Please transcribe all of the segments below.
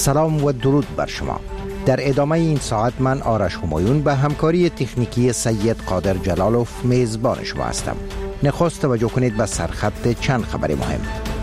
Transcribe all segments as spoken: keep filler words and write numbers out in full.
سلام و درود بر شما. در ادامه این ساعت من آرش همایون به همکاری تکنیکی سید قادر جلالوف میزبان شما هستم. نخست توجه کنید به سرخط چند خبر مهم.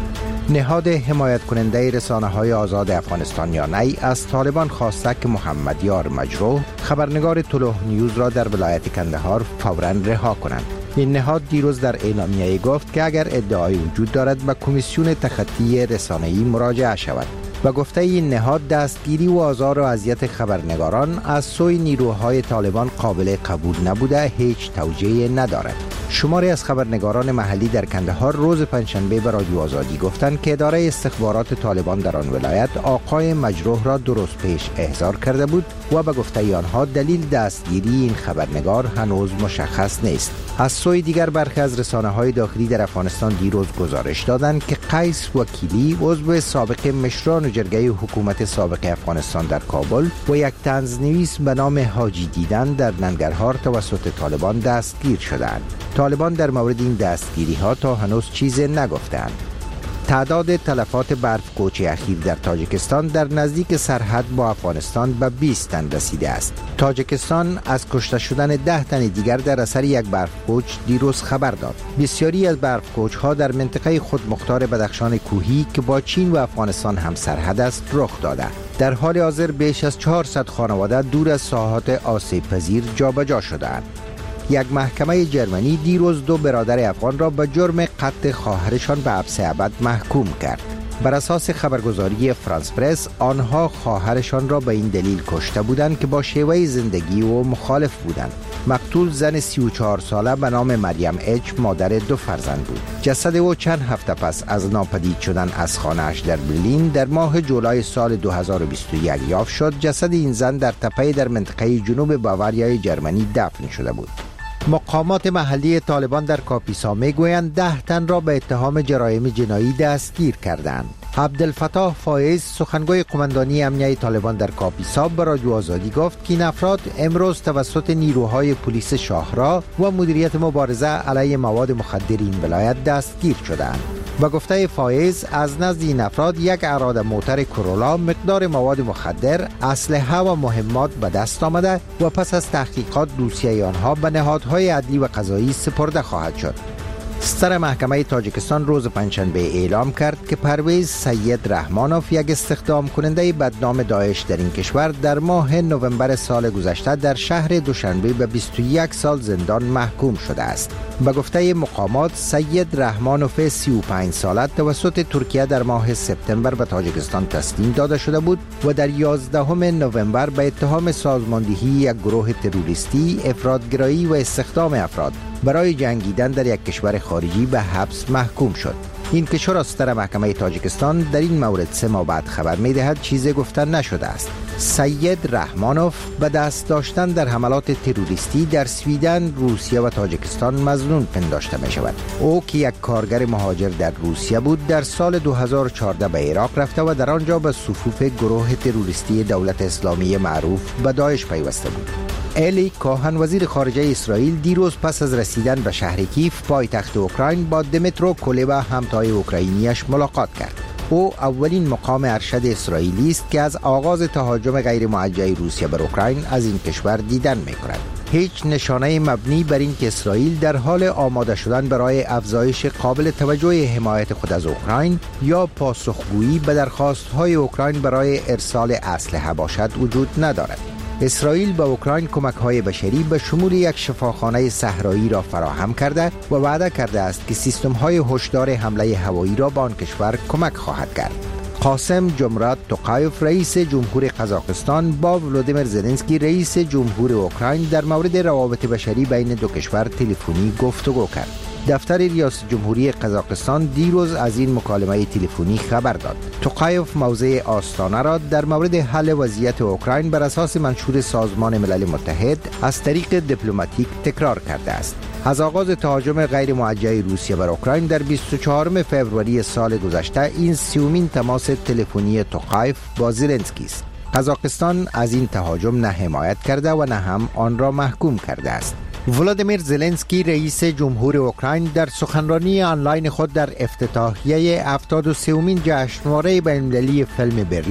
نهاد حمایت کننده رسانه های آزاد افغانستان یا نی از طالبان خواسته که محمد یار مجروح خبرنگار طلوع نیوز را در ولایت کندهار فوراً رها کنند. این نهاد دیروز در اعلامیه گفت که اگر ادعای وجود دارد به کمیسیون تخطی رسانه‌ای مراجعه شود. و گفته این نهاد دستگیری و آزار و اذیت خبرنگاران از سوی نیروهای طالبان قابل قبول نبوده، هیچ توجیه ندارد. شماری از خبرنگاران محلی در کندهار روز پنجشنبه به رادیو آزادی گفتند که اداره استخبارات طالبان در آن ولایت آقای مجروح را درست پیش احضار کرده بود و به گفته آنها دلیل دستگیری این خبرنگار هنوز مشخص نیست. از سوی دیگر برخی از رسانه‌های داخلی در افغانستان دیروز گزارش دادند که قیس وکیلی عضو سابق مشران جرگه حکومت سابق افغانستان در کابل و یک طنزنویس به نام حاجی دیدن در ننگرهار توسط طالبان دستگیر شدند. طالبان در مورد این دستگیری ها تا هنوز چیزی نگفتند. تعداد تلفات برف کوچ اخیر در تاجیکستان در نزدیک سرحد با افغانستان به بیست تن رسیده است. تاجیکستان از کشته شدن ده تن دیگر در اثر یک برف کوچ دیروز خبر داد. بسیاری از برف کوچ ها در منطقه خودمختار بدخشان کوهی که با چین و افغانستان هم سرحد است رخ داده. در حال حاضر بیش از چهارصد خانواده دور از ساحات آسیب پذیر جابجا شده‌اند. یک محکمه جرمنی دیروز دو برادر افغان را به جرم قتل خواهرشان به حبس ابد محکوم کرد. بر اساس خبرگزاری فرانس پرس، آنها خواهرشان را به این دلیل کشته بودند که با شیوه زندگی و مخالف بودند. مقتول زن سی و چهار ساله به نام مریم اچ مادر دو فرزند بود. جسد او چند هفته پس از ناپدید شدن از خانه‌اش در برلین در ماه جولای سال دو هزار و بیست و یک یافت شد. جسد این زن در تپه‌ای در منطقه جنوب باواریای جرمنی دفن شده بود. مقامات محلی طالبان در کاپیسا میگویند ده تن را به اتهام جرایم جنایی دستگیر کردند. عبدالفتاح فایز سخنگوی قماندانی امنیه طالبان در کاپیسا به رادیو آزادی گفت که این افراد امروز توسط نیروهای پلیس شاهراه و مدیریت مبارزه علیه مواد مخدر این ولایت دستگیر شدند. با گفته فایز از نزد این افراد یک اراده موتر کرولا مقدار مواد مخدر، اسلحه و مهمات به دست آمده و پس از تحقیقات دوسیه آنها به نهادهای عدلی و قضایی سپرده خواهد شد. ستر محکمه تاجیکستان روز پنجشنبه اعلام کرد که پرویز سید رحمانوف، یک استخدام کننده بدنام داعش در این کشور، در ماه نوامبر سال گذشته در شهر دوشنبه به بیست و یک سال زندان محکوم شده است. به گفته مقامات، سید رحمانوف سی و پنج ساله توسط ترکیه در ماه سپتامبر به تاجیکستان تسلیم داده شده بود و در یازدهم نوامبر به اتهام سازماندهی یک گروه تروریستی، افراطگرایی و استخدام افراد برای جنگیدن در یک کشور خارجی به حبس محکوم شد. این کشور از طرف محکمه تاجیکستان در این مورد سه ماه بعد خبر می‌دهد چیزی گفته نشده است. سید رحمانوف به دست داشتن در حملات تروریستی در سویدن، روسیه و تاجیکستان مظنون پنداشته می شود. او که یک کارگر مهاجر در روسیه بود، در سال دو هزار و چهارده به عراق رفته و در آنجا به صفوف گروه تروریستی دولت اسلامی معروف به داعش پیوسته بود. الی کوهن، وزیر خارجه اسرائیل، دیروز پس از رسیدن به شهر کیف پایتخت اوکراین با دمیترو کولبا همتای اوکراینیش ملاقات کرد. او اولین مقام ارشد اسرائیلی است که از آغاز تهاجم غیر موجه روسیه بر اوکراین از این کشور دیدن می‌کند. هیچ نشانه مبنی بر این که اسرائیل در حال آماده شدن برای افزایش قابل توجه حمایت خود از اوکراین یا پاسخگویی به درخواست‌های اوکراین برای ارسال اسلحه باشد وجود ندارد. اسرائیل به اوکراین کمک‌های بشری به شمول یک شفاخانه صحرایی را فراهم کرده و وعده کرده است که سیستم‌های هشدار حمله هوایی را به آن کشور کمک خواهد کرد. قاسم جمرات توقایف، رئیس جمهور قزاقستان، با ولودیمیر زلنسکی، رئیس جمهور اوکراین، در مورد روابط بشری بین دو کشور تلفنی گفتگو کرد. دفتر ریاست جمهوری قزاقستان دیروز از این مکالمه تلفنی خبر داد. توقایف موضع آستانه را در مورد حل وضعیت اوکراین بر اساس منشور سازمان ملل متحد از طریق دیپلماتیک تکرار کرده است. از آغاز تهاجم غیر موجه روسیه بر اوکراین در بیست و چهارم فوریه سال گذشته این سیومین تماس تلفنی توقایف با زلنسکی است. قزاقستان از این تهاجم نه حمایت کرده و نه هم آن را محکوم کرده است. ولادیمیر زلنسکی، رئیس جمهور اوکراین، در سخنرانی آنلاین خود در افتتاحیه هفتاد و سومین جشنواره بین‌المللی فیلم برلین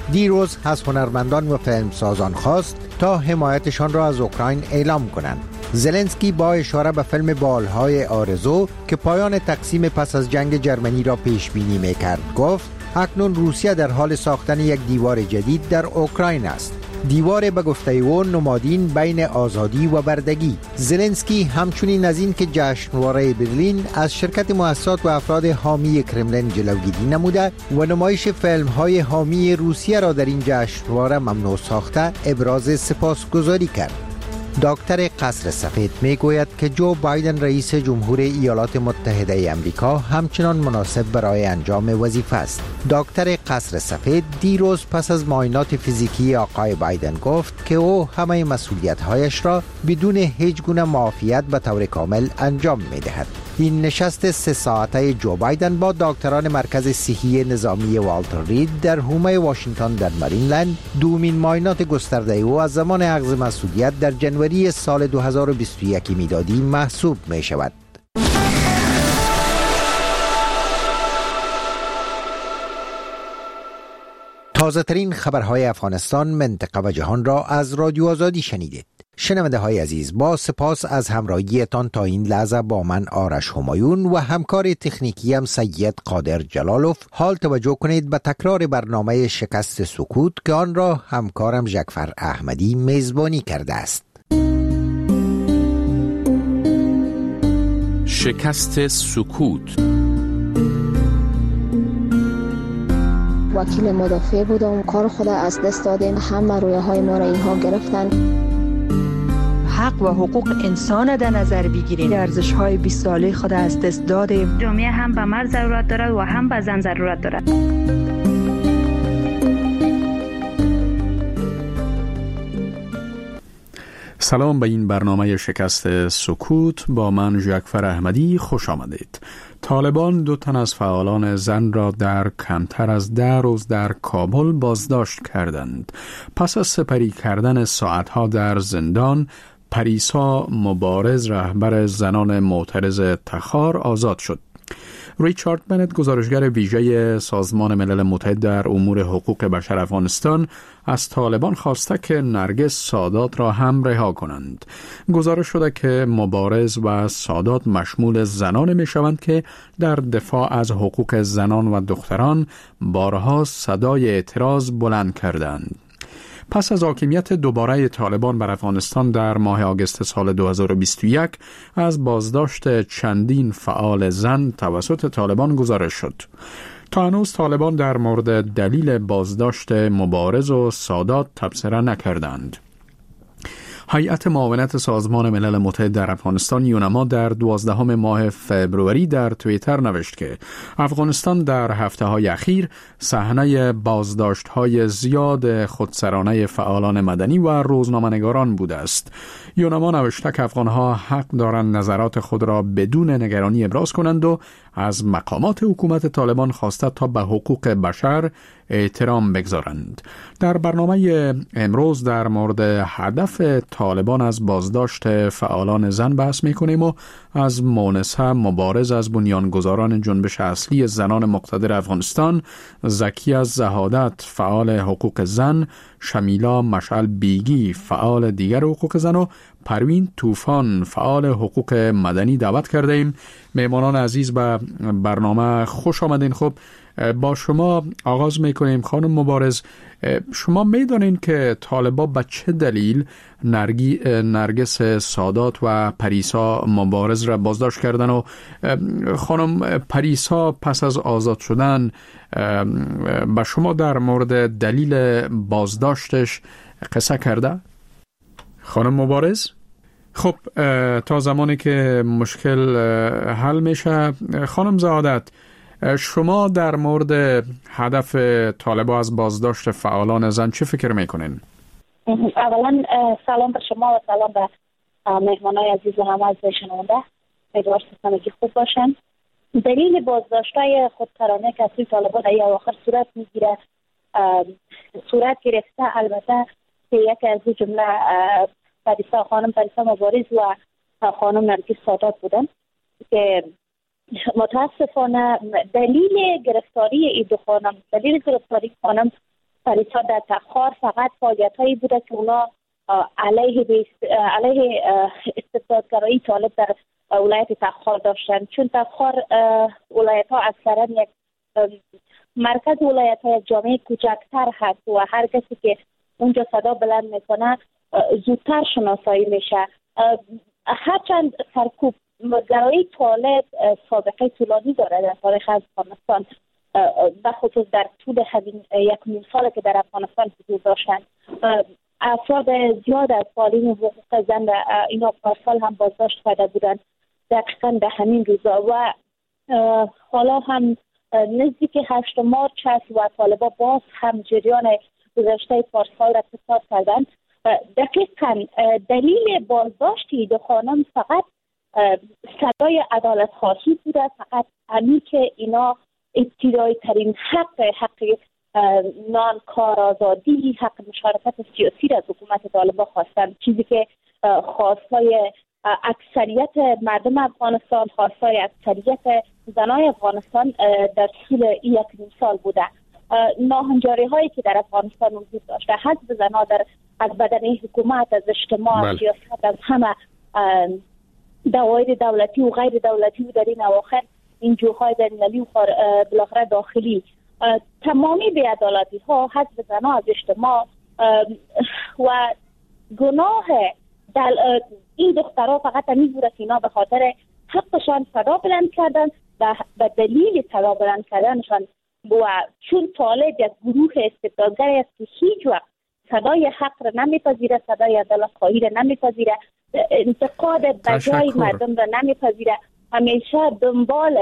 دیروز از هنرمندان و فیلمسازان خواست تا حمایتشان را از اوکراین اعلام کنند. زلنسکی با اشاره به فیلم بالهای آرزو که پایان تقسیم پس از جنگ جرمنی را پیش بینی می‌کرد گفت اکنون روسیه در حال ساختن یک دیوار جدید در اوکراین است. دیوار به گفته او نمادین بین آزادی و بردگی. زلنسکی همچنین از این که جشنواره برلین از شرکت مؤسسات و افراد حامی کرملین جلوگیری نموده و نمایش فیلم‌های حامی روسیه را در این جشنواره ممنوع ساخته ابراز سپاسگزاری کرد. دکتر قصر سفید می گوید که جو بایدن رئیس جمهور ایالات متحده امریکا همچنان مناسب برای انجام وظیفه است. دکتر قصر سفید دیروز پس از معاینات فیزیکی آقای بایدن گفت که او همه مسئولیت‌هایش را بدون هیچ گونه معافیت به طور کامل انجام می دهد. این نشست سه ساعته جو بایدن با دکتران مرکز صحی نظامی والتر رید در حومه واشنگتن در مریلند دومین معاینات گسترده او از زمان اخذ مسئولیت در جنوری سال دو هزار و بیست و یک میلادی محسوب می شود. تازه ترین خبرهای افغانستان، منطقه و جهان را از رادیو آزادی شنیدید. شنونده های عزیز، با سپاس از همراهیتان تا این لحظه با من آرش همایون و همکار تکنیکیم سید قادر جلالوف. حال توجه کنید به تکرار برنامه شکست سکوت که آن را همکارم جعفر احمدی میزبانی کرده است. شکست سکوت. وکیل مدافع بودم، کار خود از دست دادیم، همه رویه های ما را اینها گرفتن. حق و حقوق انسان در نظر بگیریم. ارزش های بیست ساله خود از دست دادیم. جامعه هم به مرد ضرورت دارد و هم به زن ضرورت دارد. سلام به این برنامه شکست سکوت. با من جعفر احمدی، خوش آمدید. طالبان دو تن از فعالان زن را در کمتر از ده روز در کابل بازداشت کردند. پس از سپری کردن ساعتها در زندان، پریسا مبارز رهبر زنان معترض تخار آزاد شد. ریچارد بنت، گزارشگر ویژه سازمان ملل متحد در امور حقوق بشر افغانستان، از طالبان خواسته که نرگس سادات را هم رها کنند. گزارش شده که مبارز و سادات مشمول زنان می شوند که در دفاع از حقوق زنان و دختران بارها صدای اعتراض بلند کردند. پس از حاکمیت دوباره طالبان بر افغانستان در ماه آگوست سال دو هزار و بیست و یک از بازداشت چندین فعال زن توسط طالبان گزارش شد. تا هنوز طالبان در مورد دلیل بازداشت مبارز و سادات تبصره نکردند. هیئت معاونت سازمان ملل متحد در افغانستان یونما در دوازدهم ماه فوریه در توییتر نوشت که افغانستان در هفته‌های اخیر صحنه بازداشت‌های زیاد خودسرانه فعالان مدنی و روزنامه‌نگاران بوده است. یونما نوشته که افغان‌ها حق دارند نظرات خود را بدون نگرانی ابراز کنند و از مقامات حکومت طالبان خواسته تا به حقوق بشر احترام بگذارند. در برنامه امروز در مورد هدف طالبان از بازداشت فعالان زن بحث می‌کنیم و از مونسه مبارز از بنیانگذاران جنبش اصلی زنان مقتدر افغانستان، زکیه زهادت فعال حقوق زن، شمیلا مشعل بیگی فعال دیگر حقوق زن و پروین طوفان فعال حقوق مدنی دعوت کرده ایم. مهمانان عزیز به برنامه خوش آمدین. خب با شما آغاز میکنیم. خانم مبارز، شما میدانین که طالبا به چه دلیل نرگی نرگس سادات و پریسا مبارز را بازداشت کردن و خانم پریسا پس از آزاد شدن به شما در مورد دلیل بازداشتش قصه کرده؟ خانم مبارز؟ خب تا زمانی که مشکل حل میشه، خانم زهادت، شما در مورد هدف طالبان از بازداشت فعالان زن چه فکر میکنین؟ اولا سلام به شما و سلام به مهمانای عزیز و همه از شنونده. امیدوارم که خوب باشن. دلیل بازداشت‌های خودسرانه که از سوی طالبان در اواخر صورت میگیره صورت گرفته، البته که یکی از این جمله پریسا خانم پریسا مبارز و خانم نرگس سادات بودن که متاسفانه دلیل گرفتاری این دو خانم دلیل گرفتاری خانم پریسا در تخار فقط فعالیت هایی بوده که اونا علیه علیه استبدادگرایی طالب در ولایت تخار داشتن، چون تخار ولایت ها اکثرا یک مرکز ولایت ها یک جامعه کوچکتر هست و هر کسی که اونجا صدا بلند میکنه زودتر شناسایی میشه. هرچند سرکوب گرایی طالب سابقه طولانی داره در تاریخ افغانستان، به خصوص در طول همین یک نیم ساله که در افغانستان حضور داشتن. افراد زیاد از فعالین حقوق زن اینا پارسال هم بازداشت کرده بودن دقیقا به همین روزا و حالا هم نزدیک هشت مارچ هست و طالبا باز هم جریان گذشته پارسال را تکرار کردن. دقیقا دلیل بازداشتی دو خانم فقط صدای عدالت خواهی بوده، فقط همین که اینا ابتدایی ترین حق حق نان کار آزادی، حق مشارکت سیاسی را از حکومت طالبان خواستن، چیزی که خواستای اکثریت مردم افغانستان، خواستای اکثریت زنای افغانستان در طول این یک نیم سال بوده. ناهنجاری هایی که در افغانستان وجود داشته، حزب زنها در از بدن حکومت، از اجتماع، از سیاست، از همه دوایر دولتی و غیر دولتی و در این اواخر این جوهای بین‌المللی و بالاخره داخلی، تمامی بی‌عدالتی ها حزب زنها از اجتماع و گناه این دخترها فقط همین بوده که اینا به خاطر حقشان صدا بلند کردن و به دلیل صدا بلند کردنشان و چون طالب یک گروه استبدادگری است که هیچ وقت صدای حق را نمیپذیره، صدای عدالت خواهی را نمیپذیره، انتقاد بجای مردم را نمیپذیره، همیشه دنبال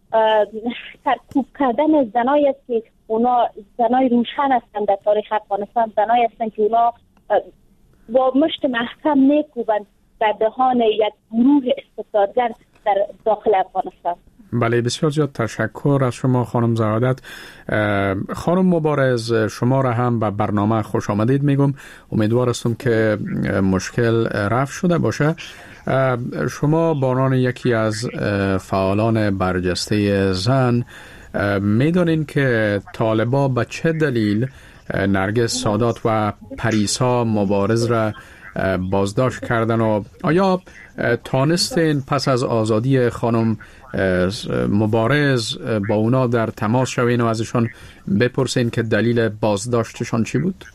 سرکوب کردن زنایی است که اونا زنای روشن هستند در تاریخ افغانستان، زنایی هستند که اونا با مشت محکم میکوبند در دهان یک گروه استبدادگر در داخل افغانستان. بله، بسیار زیاد تشکر از شما خانم زرادت. خانم مبارز، شما را هم به برنامه خوش آمدید میگم. امیدوار هستم که مشکل رفع شده باشه. شما به عنوان یکی از فعالان برجسته زن میدونین که طالبا به چه دلیل نرگس سادات و پریسا مبارز را بازداشت کردن و آیا تانستین پس از آزادی خانم مبارز با اونا در تماس شوین و ازشان بپرسین که دلیل بازداشتشان چی بود؟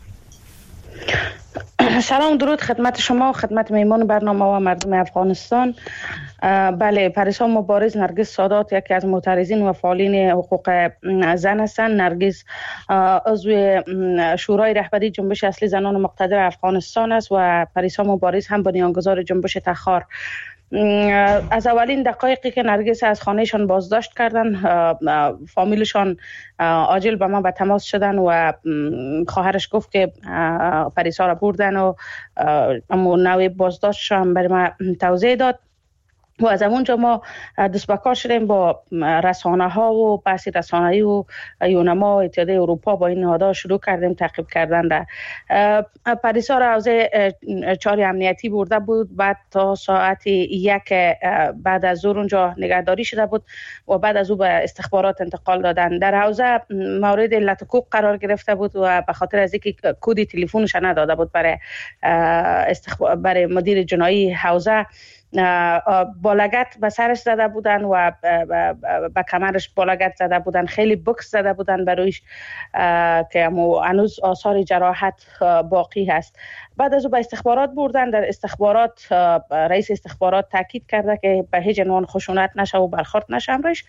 سلام، درود خدمت شما و خدمت میمان برنامه و مردم افغانستان. بله، پریسا مبارز نرگس سادات یکی از معترضین و فعالین حقوق زن هستند. نرگس عضو شورای رهبری جنبش اصلی زنان مقتدر افغانستان است و پریسا مبارز هم بنیانگذار جنبش تخار. از اولین دقایقی که نرگس از خانهشان بازداشت کردن، فامیلشان عاجل با ما به تماس شدن و خواهرش گفت که پریسا را بردن و اما نوع بازداشتش هم برای ما توضیح داد و از اونجا ما دست به کار شدیم با رسانه ها و بحث رسانه‌ای و یونما و اتحادیه اروپا با این نهادها شروع کردیم تعقیب کردن. در پریسا را از چهار امنیتی برده بود، بعد تا ساعت یک بعد از ظهر اونجا نگهداری شده بود و بعد از او به استخبارات انتقال دادن. در حوزه مورد لطکوب قرار گرفته بود و به خاطر از اینکه کد تلفنش نداده بود برای استخبار برای مدیر جنایی حوزه، بالگت به سرش زده بودن و به کمرش بالگت زده بودن، خیلی بکس زده بودن برویش که هنوز آثار جراحت باقی هست. بعد از او به استخبارات بردن. در استخبارات رئیس استخبارات تاکید کرده که به هیچ عنوان خشونت نشه و برخورد نشه امرش.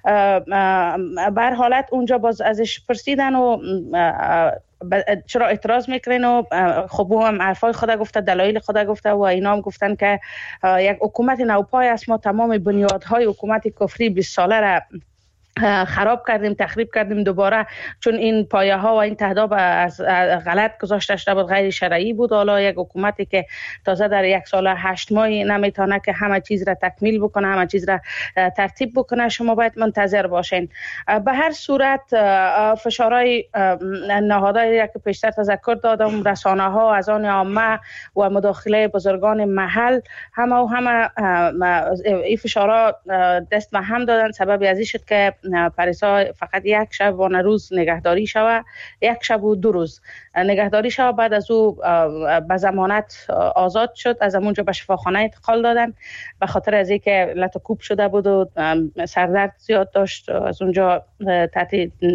بر حالت اونجا باز ازش پرسیدن و چرا اعتراض میکنین و خب او هم حرفای خود گفته، دلایل خود گفته و اینا هم گفتن که یک حکومت نوپای است، ما تمام بنیادهای حکومت کفری بیست ساله را خراب کردیم، تخریب کردیم دوباره، چون این پایه ها و این تهداب از غلط گذاشته شده بود، غیر شرعی بود. حالا یک حکومتی که تازه در یک سال هشت ماهی نمیتونه که همه چیز را تکمیل بکنه، همه چیز را ترتیب بکنه، شما باید منتظر باشین. به هر صورت فشارهای نهادهایی که پیشتر تذکر دادم، رسانه ها، از آن عامه و مداخله بزرگان محل، همه و همه این فشارها دست به هم دادن. سبب ازی شد که پریسا فقط یک شب و روز نگهداری شود، یک شب و دو روز نگهداری شود. بعد از او به ضمانت آزاد شد. از اونجا به شفاخانه انتقال دادن به خاطر از اینکه لطکوب شده بود و سردرد زیاد داشت. از اونجا تحت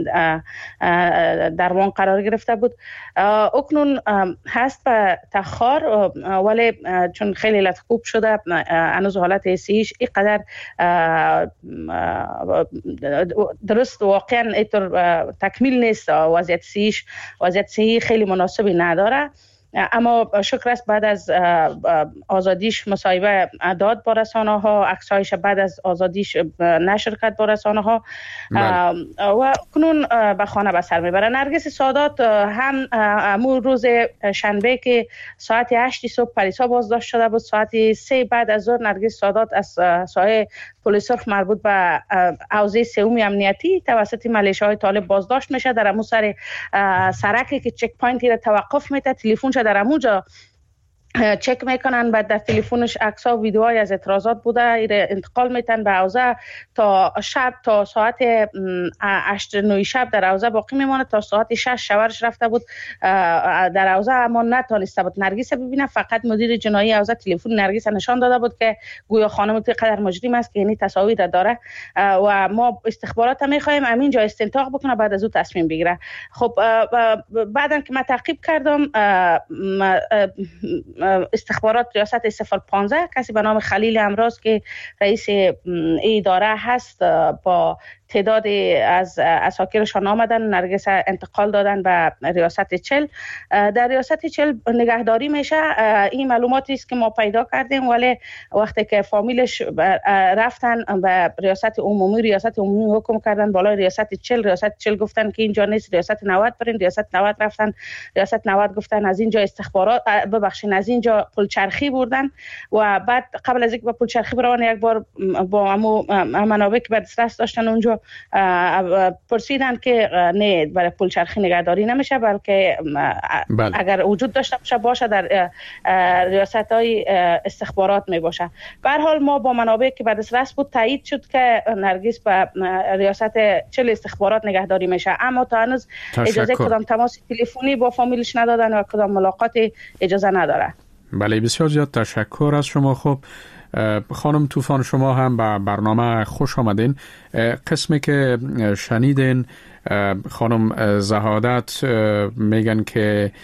درمان قرار گرفته بود. اکنون هست به تخار، ولی چون خیلی لطکوب شده هنوز حالت صحیش اینقدر درست واقعا اینطور تکمیل نیست. وضعیت صحیش وضعیت صحی خیلی مناسبی نداره، اما شکر است بعد از آزادیش مصاحبه داد با رسانه ها، عکسایش بعد از آزادیش نشر کرد با رسانه ها و کنون به خانه به سر میبره. نرگس سادات هم امور روز شنبه که ساعت هشت صبح پریسا بازداشت شده بود، ساعت سه بعد از ظهر نرگس سادات از سایه پلیس سرخ مربوط به حوزه سوم امنیتی توسط ملیشه‌های طالب بازداشت میشه. در امو سر سرکی که چک پوینتی را توقف میده، تلفنش در اموجا چک میکنن، بعد در تلفنش عکس ها و ویدیوهای از اعتراضات بوده، ایره انتقال میتن به حوزه تا شب، تا ساعت هشت نه شب در حوزه باقی میمونه. تا ساعت شش شوهرش رفته بود در حوزه اما نتونسته بود نرگس ببینه. فقط مدیر جنایی حوزه تلفن نرگس نشان داده بود که گویا خانم قدر مجرم است که یعنی تصاویر داره و ما استخبارات میخوایم همینجا استنتاق بکنه بعد از او تصمیم بگیره. خب بعدن که من تعقیب کردم استخبارات ریاست صفر پانزده کسی به نام خلیل امراض که رئیس اداره هست با تعداد از اساکیرشان آمدن نرگس انتقال دادن به ریاست چل. در ریاست چل نگهداری میشه. این معلوماتی است که ما پیدا کردیم، ولی وقتی که فامیلش رفتن به ریاست عمومی، ریاست عمومی حکم کردن بالای ریاست چل، ریاست چل گفتن که اینجا نیست، ریاست نود برین، ریاست نود رفتن، ریاست نود گفتن از اینجا استخبارات ببخشید از اینجا پلچرخی بردن و بعد قبل از اینکه با پلچرخی برون یک بار با همو منابع که به دسترس داشتن اونجا پرسیدن که نه برای پلچرخی نگهداری نمیشه، بلکه بله. اگر وجود داشته باشه باشه در ریاست های استخبارات می باشه. به هر حال ما با منابع که به دسترس بود تایید شد که نرگس به ریاست چل استخبارات نگهداری میشه، اما تا هنوز اجازه کدام تماس تلفنی با فامیلش ندادن و کدام ملاقات اجازه نداره. بله بسیار زیاد تشکر از شما. خب خانم طوفان شما هم به برنامه خوش آمدین. قسمی که شنیدین خانم زهادت میگن که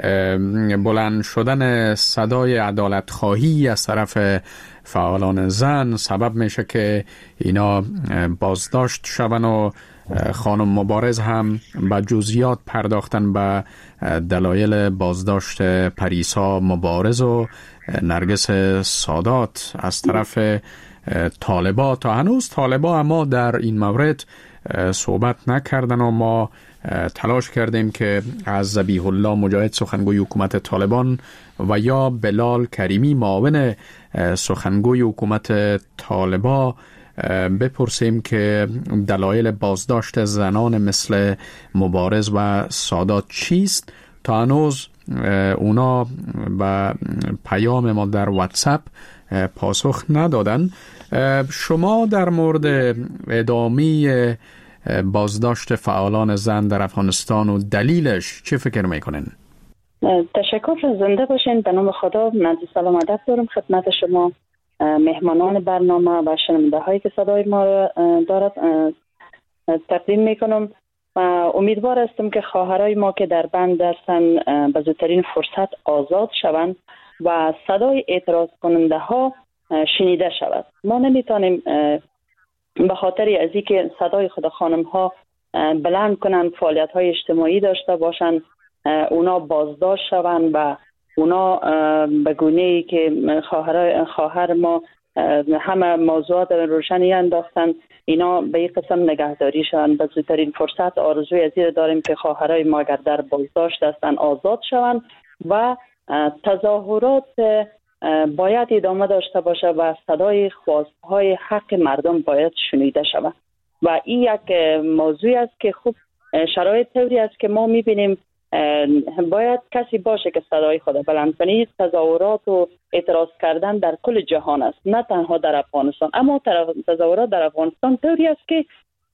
بلند شدن صدای عدالت خواهی از طرف فعالان زن سبب میشه که اینا بازداشت شون و خانم مبارز هم به جزئیات پرداختن به دلایل بازداشت پریسا مبارز و نرگس سادات از طرف طالبا. تا هنوز طالبا اما در این مورد صحبت نکردن و ما تلاش کردیم که از ذبیح الله مجاهد سخنگوی حکومت طالبان و یا بلال کریمی معاون سخنگوی حکومت طالبا بپرسیم که دلایل بازداشت زنان مثل مبارز و سادات چیست. تا هنوز اونا به پیام ما در واتساپ پاسخ ندادن. شما در مورد ادامه بازداشت فعالان زن در افغانستان و دلیلش چه فکر میکنین؟ تشکر، زنده باشین. به نام خدا من سلام ادب دارم خدمت شما مهمانان برنامه و شنونده هایی که صدای ما دارد تقدیم میکنم. امیدوار هستم که خواهرای ما که در بند هستند به زودترین فرصت آزاد شوند و صدای اعتراض کننده ها شنیده شود. ما نمیتونیم به خاطر از اینکه صدای خود خانم ها بلند کنن، فعالیت های اجتماعی داشته باشن، اونا بازداشت شوند و اونا به گونه‌ای که خواهر خواهر ما همه موضوعات روشنی انداختن اینا به این قسم نگهداری شوند. به زودترین فرصت آرزوی از این داریم که خواهرای ما اگر در بازداشت هستند آزاد شوند و تظاهرات باید ادامه داشته باشه و صدای خواستهای حق مردم باید شنیده شود و این یک موضوع است که خوب شرایط طوری است که ما میبینیم باید کسی باشه که صدای خود بلند کنه. تظاهرات و اعتراض کردن در کل جهان است، نه تنها در افغانستان، اما تظاهرات در افغانستان طوری است که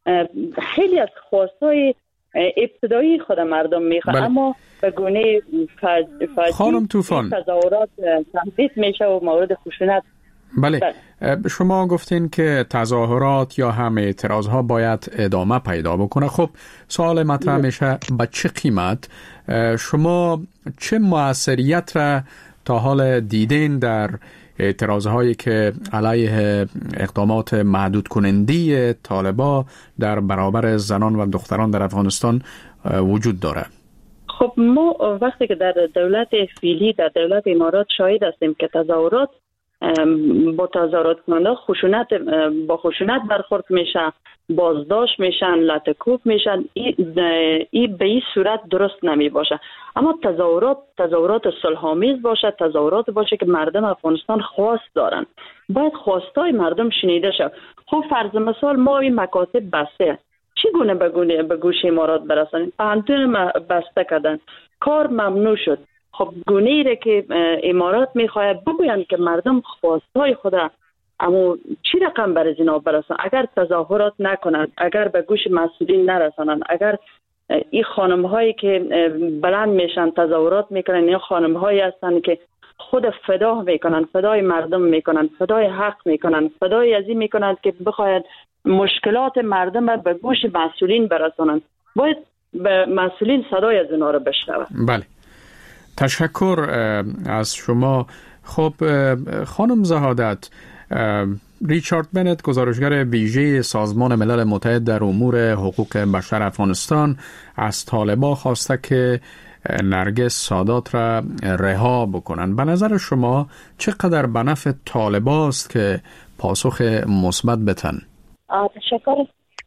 خیلی از خواستای ابتدایی خود مردم میخواد، بله. اما به گونه فاجی خانم طوفان تظاهرات تهدید میشه و مورد خشونت. بله. بله. شما گفتین که تظاهرات یا هم اعتراض ها باید ادامه پیدا بکنه. خب سوال مطرح میشه به چه قیمت؟ شما چه موثریت را تا حال دیدین در اعتراض هایی که علیه اقدامات محدود کننده طالبان در برابر زنان و دختران در افغانستان وجود داره؟ خب ما وقتی که در دولت فعلی در دولت امارات شاهد هستیم که تظاهرات با تظاهرات کننده خشونت با خشونت برخورد میشه، بازداشت میشن، لطکوب میشن. این ای به این صورت درست نمی باشه. اما تظاهرات تظاهرات صلح‌آمیز باشه، تظاهرات باشه که مردم افغانستان خواست دارن، باید خواستای مردم شنیده شه. خب فرض مثال ما این مکاتب بسته، چگونه به گونه به گوش امارات برسانیم؟ پهنتون بسته کردن، کار ممنوع شد. خب گونه ای که امارات میخواهد بگویند که مردم خواستای خود اما چی رقم بر اینا برسن؟ اگر تظاهرات نکنند، اگر به گوش مسئولین نرسانند، اگر این خانم هایی که بلند میشن تظاهرات میکنن، این خانم هایی هستند که خود فدا میکنن، فدای مردم میکنن، فدای حق میکنن، فدای ازی میکنن که بخواید مشکلات مردم را به گوش مسئولین برسانند، باید به مسئولین صدای از اینا رو بشنوند. بله، تشکر از شما. خب خانم زهادت، ریچارد بنت، گزارشگر ویژه سازمان ملل متحد در امور حقوق بشر افغانستان، از طالبان خواسته که نرگس سادات را رها بکنن. به نظر شما چقدر به نفع طالبان است که پاسخ مثبت بدن؟ تشکر.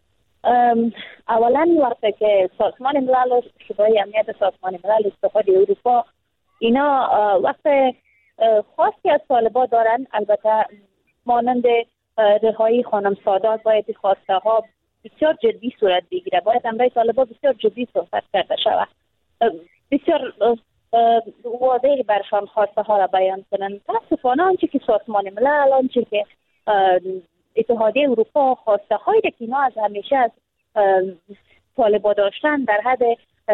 اولا وقتی که سازمان ملل، شورای امنیت سازمان ملل، اتحاد اروپا، اینا وقت خواستی از طالبان دارن، البته مانند رهایی خانم سادات باید خواسته ها بسیار جدی صورت بگیره، باید امرای طالبان بسیار جدی صحبت کرده شود، بسیار واضح برشان خواسته ها را بیان کنند. متاسفانه آنچه که سازمان ملل، آنچه که اتحادیه اروپا خواسته هایی که اینا از همیشه از طالبان داشتن در حد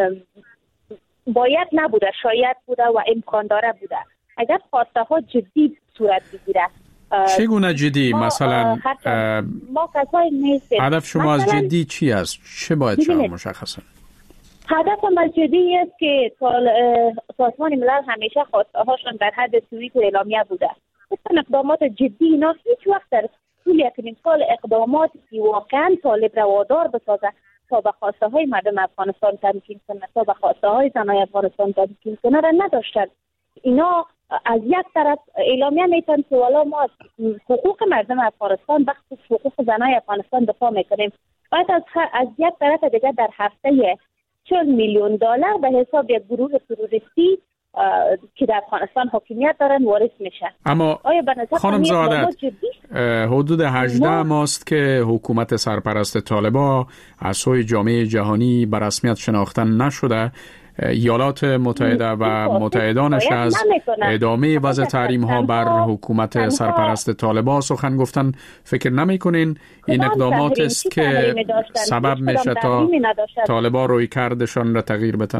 باید نبوده، شاید بوده و امکان داره بوده. اگر خواسته ها جدی صورت بگیره، چگونه جدی؟ ما مثلا ما کسایی نیستیم. هدف شما از جدی چی است؟ چه باید شما مشخصا؟ هدف ما جدی است که سازمان ملل همیشه خواسته هاشون در حد توییت و اعلامیه بوده. مثلا اقدامات جدی اینا هیچ وقت در طول یک سال اقداماتی که واقعا طالب را وادار بسازه تا به خواسته های مردم افغانستان تمکین کنه، تا به خواسته های زنای افغانستان تمکین کنه را نداشتن. اینا از یک طرف اعلامیه میتن که والا ما از حقوق مردم افغانستان، بخصوص حقوق زنای افغانستان دفاع میکنیم. باید از, از یک طرف دیگه در هفته چهل میلیون دلار به حساب یک گروه تروریستی که در افغانستان حاکمیت دارن وارد میشه. اما خانم زهادت، حدود هجده ماست که حکومت سرپرست طالبان از سوی جامعه جهانی به رسمیت شناخته نشده. ایالات متحده و متحدانش از ادامه وضع تحریم ها بر حکومت سرپرست طالبان سخن گفتن. فکر نمی کنین این اقدامات است که سبب میشه تا طالبان روی کردشان را تغییر بدن؟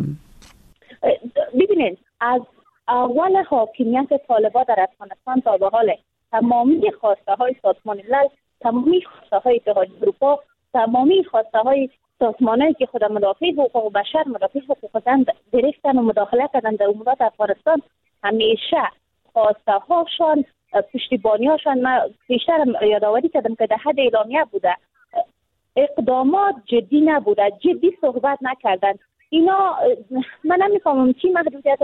ببینید، از اول حاکمیت طالبان در افغانستان تا به حال تمامی خواسته های سازمان ملل، تمامی خواسته های اتحادیه اروپا، تمامی خواسته های سازمانایی که خود مدافع حقوق بشر، مدافع حقوق زن گرفتن و مداخله کردن در امورات افغانستان، همیشه خواسته هاشان، پشتیبانی هاشان، من بیشتر یادآوری کردم که در حد اعلامیه بوده، اقدامات جدی نبوده، جدی صحبت نکردن. اینا من نمیفهمم چی محدودیت،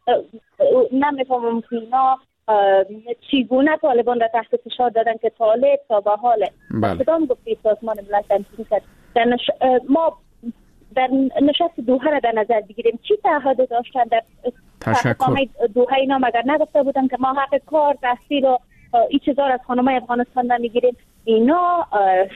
نمیفهمم که اینا چیگونه طالبان را تحت فشار دادن که طالب تا به حال کدام گفتی سازمان ملل تنظیم کرد. در نش... ما در نشست دوحه را در نظر بگیریم، چی تعهد داشتن در تحقیقات دوحه؟ اینا مگر نگفته بودن که ما حق کار، تحصیل و این چیزا از خانمای افغانستان نمیگیریم؟ اینا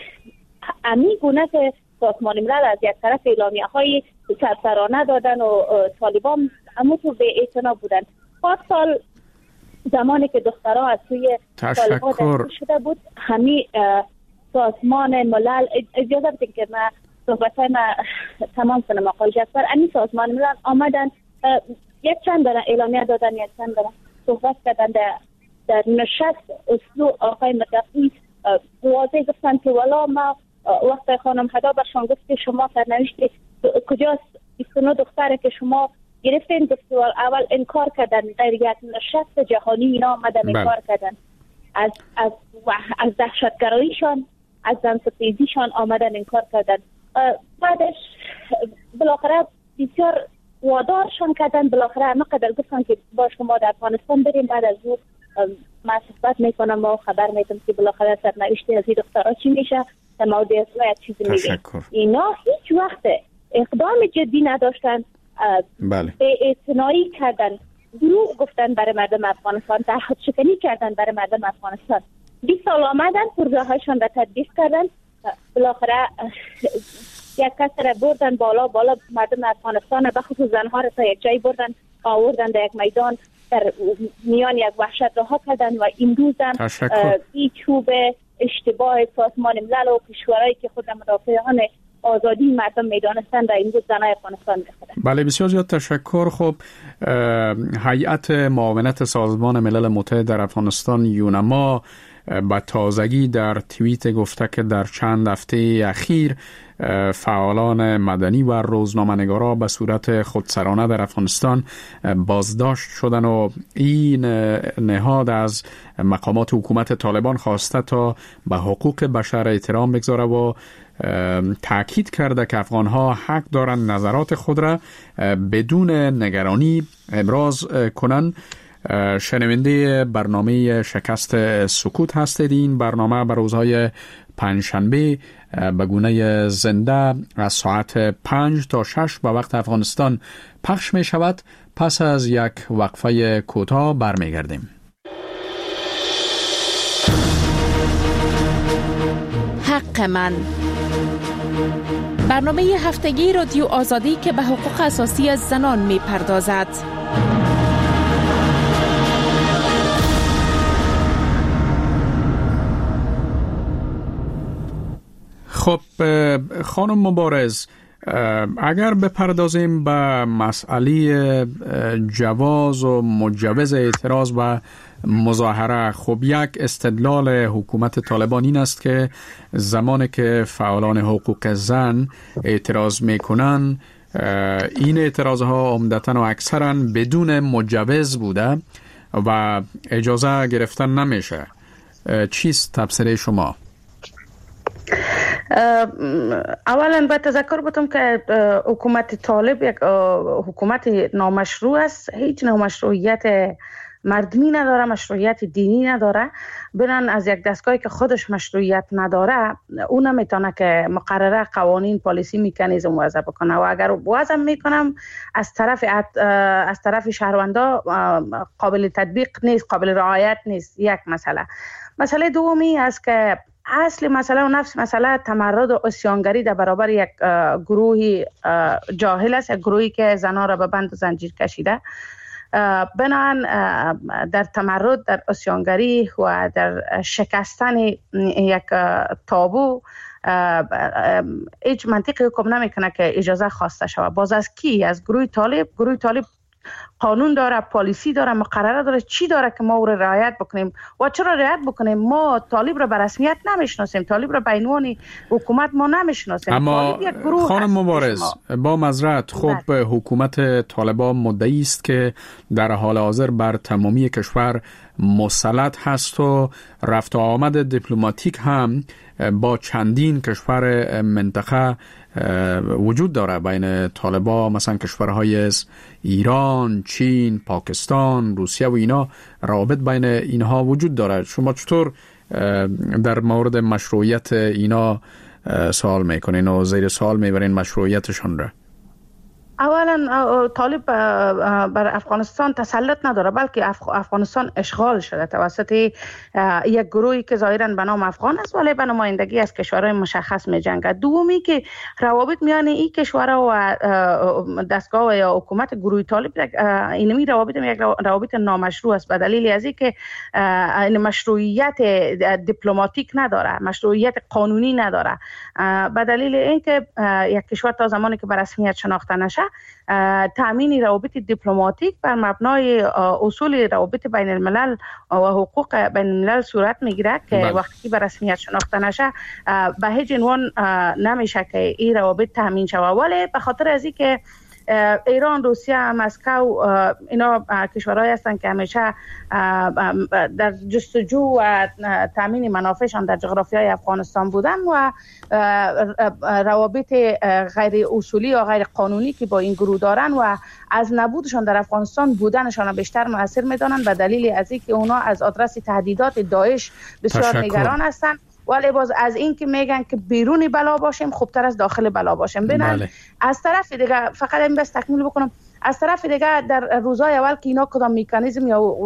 امی گونه که سازمان ملل از یک طرف اعلامیه های سرسرانه دادن و طالبان اما تو به اعتنا بودن. پاک سال زمانی که دخترها از توی طالبان دستگیر شده بود، همی سازمان ملل، اجازه بدین که من صحبت‌های من تمام کنم آقای جعفر. امی سازمان ملل آمدن یک چند دارن اعلامیه دادن، یک چند دارن صحبت کردن در, در نشست اسلو آقای متقی واضح گفتن که والا ما وقت خانم هدا برشان گفت که شما سرنوشت کجاست بیست و نه دختره که شما گرفتین، گفت اول انکار کردن، در یک نشست جهانی اینا آمدن انکار کردن از از از دهشتگراییشان، از زنستیزیشان آمدن انکار کردن. بعدش بالاخره بسیار وادارشان کردن، بالاخره همه قدر گفتن که با شما در افغانستان بریم. بعد از اون من صحبت میکنم و خبر میدم که بالاخره سرنوشت از این دخترها چی میشه، در مورد اسرائیل چیزی میگه. اینا هیچ وقت اقدام جدی نداشتن، بله. به اعتنایی کردن، دروغ گفتن برای مردم افغانستان، تعهد شکنی کردن برای مردم افغانستان. بیست سال آمدن پروژه هایشان را تطبیق کردن، بالاخره یک کس را بردن بالا بالا مردم افغانستان، بخصوص زنها را تا یک جایی بردن آوردن در یک میدان در میان یک وحشت رها کردن و این روزن این چوب اشتباه سازمان ملل و کشورهایی که خود مدافعان آزادی مردم میدانستند در این روز زنای افغانستان میخورن. بله بسیار زیاد تشکر. خب هیئت معاونت سازمان ملل متحد در افغانستان یونما با تازگی در توییت گفته که در چند هفته اخیر فعالان مدنی و روزنامه‌نگارا به صورت خودسرانه در افغانستان بازداشت شدن و این نهاد از مقامات حکومت طالبان خواسته تا به حقوق بشر احترام بگذاره و تأکید کرده که افغانها حق دارند نظرات خود را بدون نگرانی ابراز کنند. شنونده برنامه شکست سکوت هستید. این برنامه بر روزهای پنجشنبه به گونه زنده از ساعت پنج تا شش به وقت افغانستان پخش می شود. پس از یک وقفه کوتاه برمیگردیم. حق من، برنامه هفتگی رادیو آزادی که به حقوق اساسی از زنان می پردازد. خب خانم مبارز، اگر بپردازیم به مسئله جواز و مجوز اعتراض و مظاهره، خب یک استدلال حکومت طالبان این است که زمانی که فعالان حقوق زن اعتراض میکنن این اعتراض ها عمدتاً و اکثراً بدون مجوز بوده و اجازه گرفتن نمیشه. چیست تفسیر شما؟ اولا باید تذکر بدم که حکومت طالب یک حکومت نامشروع است، هیچ نامشروعیت مردمی نداره، مشروعیت دینی نداره. برن از یک دستگاهی که خودش مشروعیت نداره اون نمیتونه که مقرره قوانین پالیسی مکانیزم وضع بکنه و اگر وضع میکنم از طرف از طرف شهروندا قابل تطبیق نیست، قابل رعایت نیست. یک مسئله. مسئله دومی است که اصل مسئله و نفس مسئله تمرد و عصیانگری در برابر یک گروهی جاهل است، یک گروهی که زنان را به بند و زنجیر کشیده. بنابراین در تمرد، در عصیانگری و در شکستن یک تابو هیچ منطقی حکم نمیکنه که اجازه خواسته شود. باز از کی؟ از گروه طالب. گروه طالب قانون داره، پالیسی داره، مقرره داره، چی داره که ما او را رعایت بکنیم و چرا رعایت بکنیم؟ ما طالب را به رسمیت نمیشناسیم، طالب را به عنوان حکومت ما نمیشناسیم. اما خانم مبارز با معذرت، خب بله. حکومت طالبان مدعی است که در حال حاضر بر تمامی کشور مسلط هست و رفت و آمد دیپلماتیک هم با چندین کشور منطقه وجود داره بین طالبان، مثلا کشورهای ایران، چین، پاکستان، روسیه و اینا. روابط بین اینها وجود داره. شما چطور در مورد مشروعیت اینا سوال میکنین و زیر سوال میبرین مشروعیتشان را؟ اولا طالب بر افغانستان تسلط نداره، بلکه افغانستان اشغال شده توسط یک گروهی که ظاهرا به نام افغان است ولی به نمایندگی از کشورهای مشخص می جنگد. دومی که روابط میان این کشورها و دستگاه یا حکومت گروه طالب اینمی روابط یک روابط نامشروع است، به دلیل از اینکه این مشروعیت دیپلماتیک نداره، مشروعیت قانونی نداره. به دلیل اینکه یک کشور تا زمانی که به رسمیت شناخته نشه تامین روابط دیپلماتیک بر مبنای اصول روابط بین الملل و حقوق بین الملل صورت میگیره که بله. وقتی به رسمیت شناخته نشه به هیچ عنوان نمیشه که این روابط تامین شود. ولی به خاطر از اینکه ایران، روسیه، مسکو اینا کشورهایی هستند که همیشه در جستجو و تامین منافعشان در جغرافیای افغانستان بودن و روابط غیر اصولی یا غیر قانونی که با این گروه دارن و از نبودشان در افغانستان بودنشان بیشتر مؤثر میدانند به دلیل از اینکه اونا از آدرس تهدیدات داعش بسیار نگران هستند. ولی باز از این که میگن که بیرونی بلا باشیم خوبتر از داخل بلا باشیم. ببینن بله. از طرف دیگه فقط این بس تکمیل بکنم، از طرف دیگه در روزهای اول که اینا کدام مکانیزم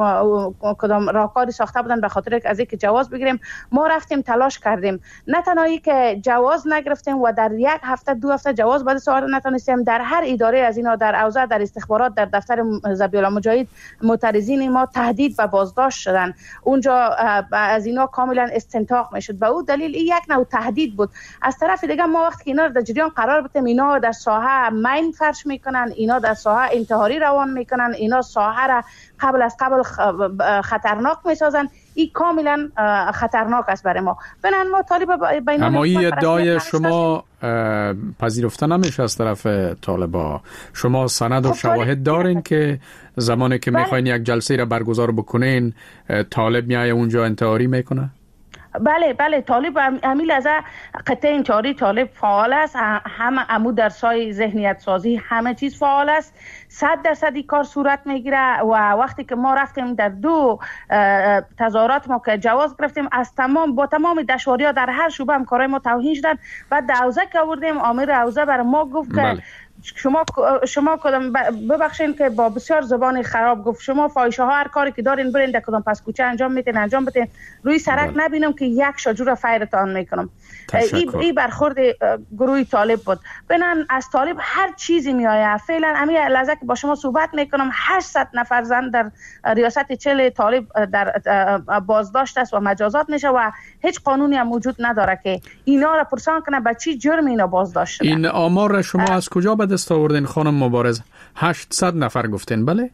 یا کدام راهکاری ساخته بودن به خاطر از اینکه جواز بگیریم، ما رفتیم تلاش کردیم، نه تنهایی که جواز نگرفتیم و در یک هفته دو هفته جواز بعد سوار نتونستیم در هر اداره از اینا، در اوضاع، در استخبارات، در دفتر ذبیح المجاهد معترضین ما تهدید و بازداشت شدن. اونجا از اینا کاملا استنطاق میشد. به اون دلیل این یک نوع تهدید بود. از طرف دیگه ما وقتی اینا در جریان قرار بدیم، اینا در ساحه مین فرش میکنن، اینا در ساحه انتحاری روان میکنن، اینا ساحه را قبل از قبل خطرناک میسازن. این کاملا خطرناک است برای ما. بنابراین ما طالب بین اما این ادعای شما پذیرفته نمیشه از طرف طالبا. شما سند و شواهد دارین که زمانی که میخواین یک جلسه را برگزار بکنین طالب میای اونجا انتحاری میکنه؟ بله بله، طالب همین لحظه قطعه انتحاری طالب فعال است، همه عمو در سای ذهنیت سازی همه چیز فعال است. صد درصد این کار صورت میگیره و وقتی که ما رفتیم در دو تظاهرات ما که جواز گرفتیم، از تمام با تمام دشواری‌ها در هر شعبه همکارای ما توهین شدن. بعد حوزه که آوردیم، آمر حوزه برای ما گفت که بله. شما شما کدام ببخشید که با بسیار زبان خراب گفت، شما فاحشه ها هر کاری که دارین برین در کدام پس کوچه انجام میدین انجام بدین، روی سرک بله. نبینم که یک شجور فایرتان میکنم. این ای برخورد گروه طالب بود. بنان از طالب هر چیزی میآید. فعلا همین لحظه که با شما صحبت میکنم هشتصد نفر زن در ریاست چل طالب در بازداشت است و مجازات میشه و هیچ قانونی هم وجود نداره که اینا را پرسان کنه به چی جرم اینا بازداشت شدن. این آمار شما از کجا به دست آوردین خانم مبارز؟ هشتصد نفر گفتین بله؟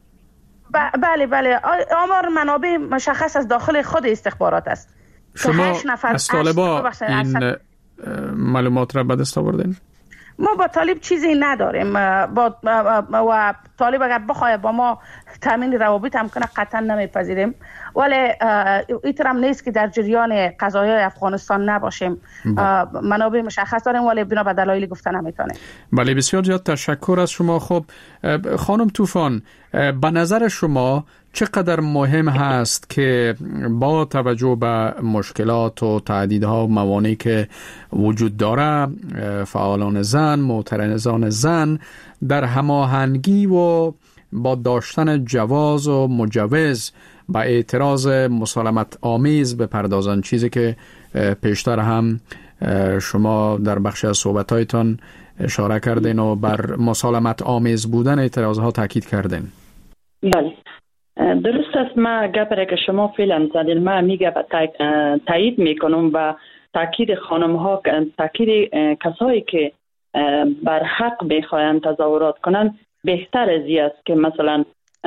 بله بله، آمار منابع مشخص از داخل خود استخبارات است. شما از طالبا این معلومات را به دست آوردین؟ ما با طالب چیزی نداریم با و طالب اگر بخواد با ما تامین روابط هم کنه قطعا نمیپذیریم، ولی اینطور هم نیست که در جریان قضایای افغانستان نباشیم. منابع مشخص داریم ولی بنا به دلایلی گفته نمیتونه. بله بسیار زیاد تشکر از شما. خب خانم طوفان، به نظر شما چقدر مهم هست که با توجه به مشکلات و تهدیدها و موانعی که وجود داره فعالان زن، معترضان زن در هماهنگی و با داشتن جواز و مجوز به اعتراض مسالمت آمیز بپردازن، چیزی که پیشتر هم شما در بخش از صحبتایتان اشاره کردین و بر مسالمت آمیز بودن اعتراضها تاکید کردین؟ بله درست است. ما گپره که شما فعلا زدین ما میگه تایید میکنم و تاکید خانم ها، تاکید کسایی که بر حق بخواین تظاهرات کنن بهتر از این است که مثلا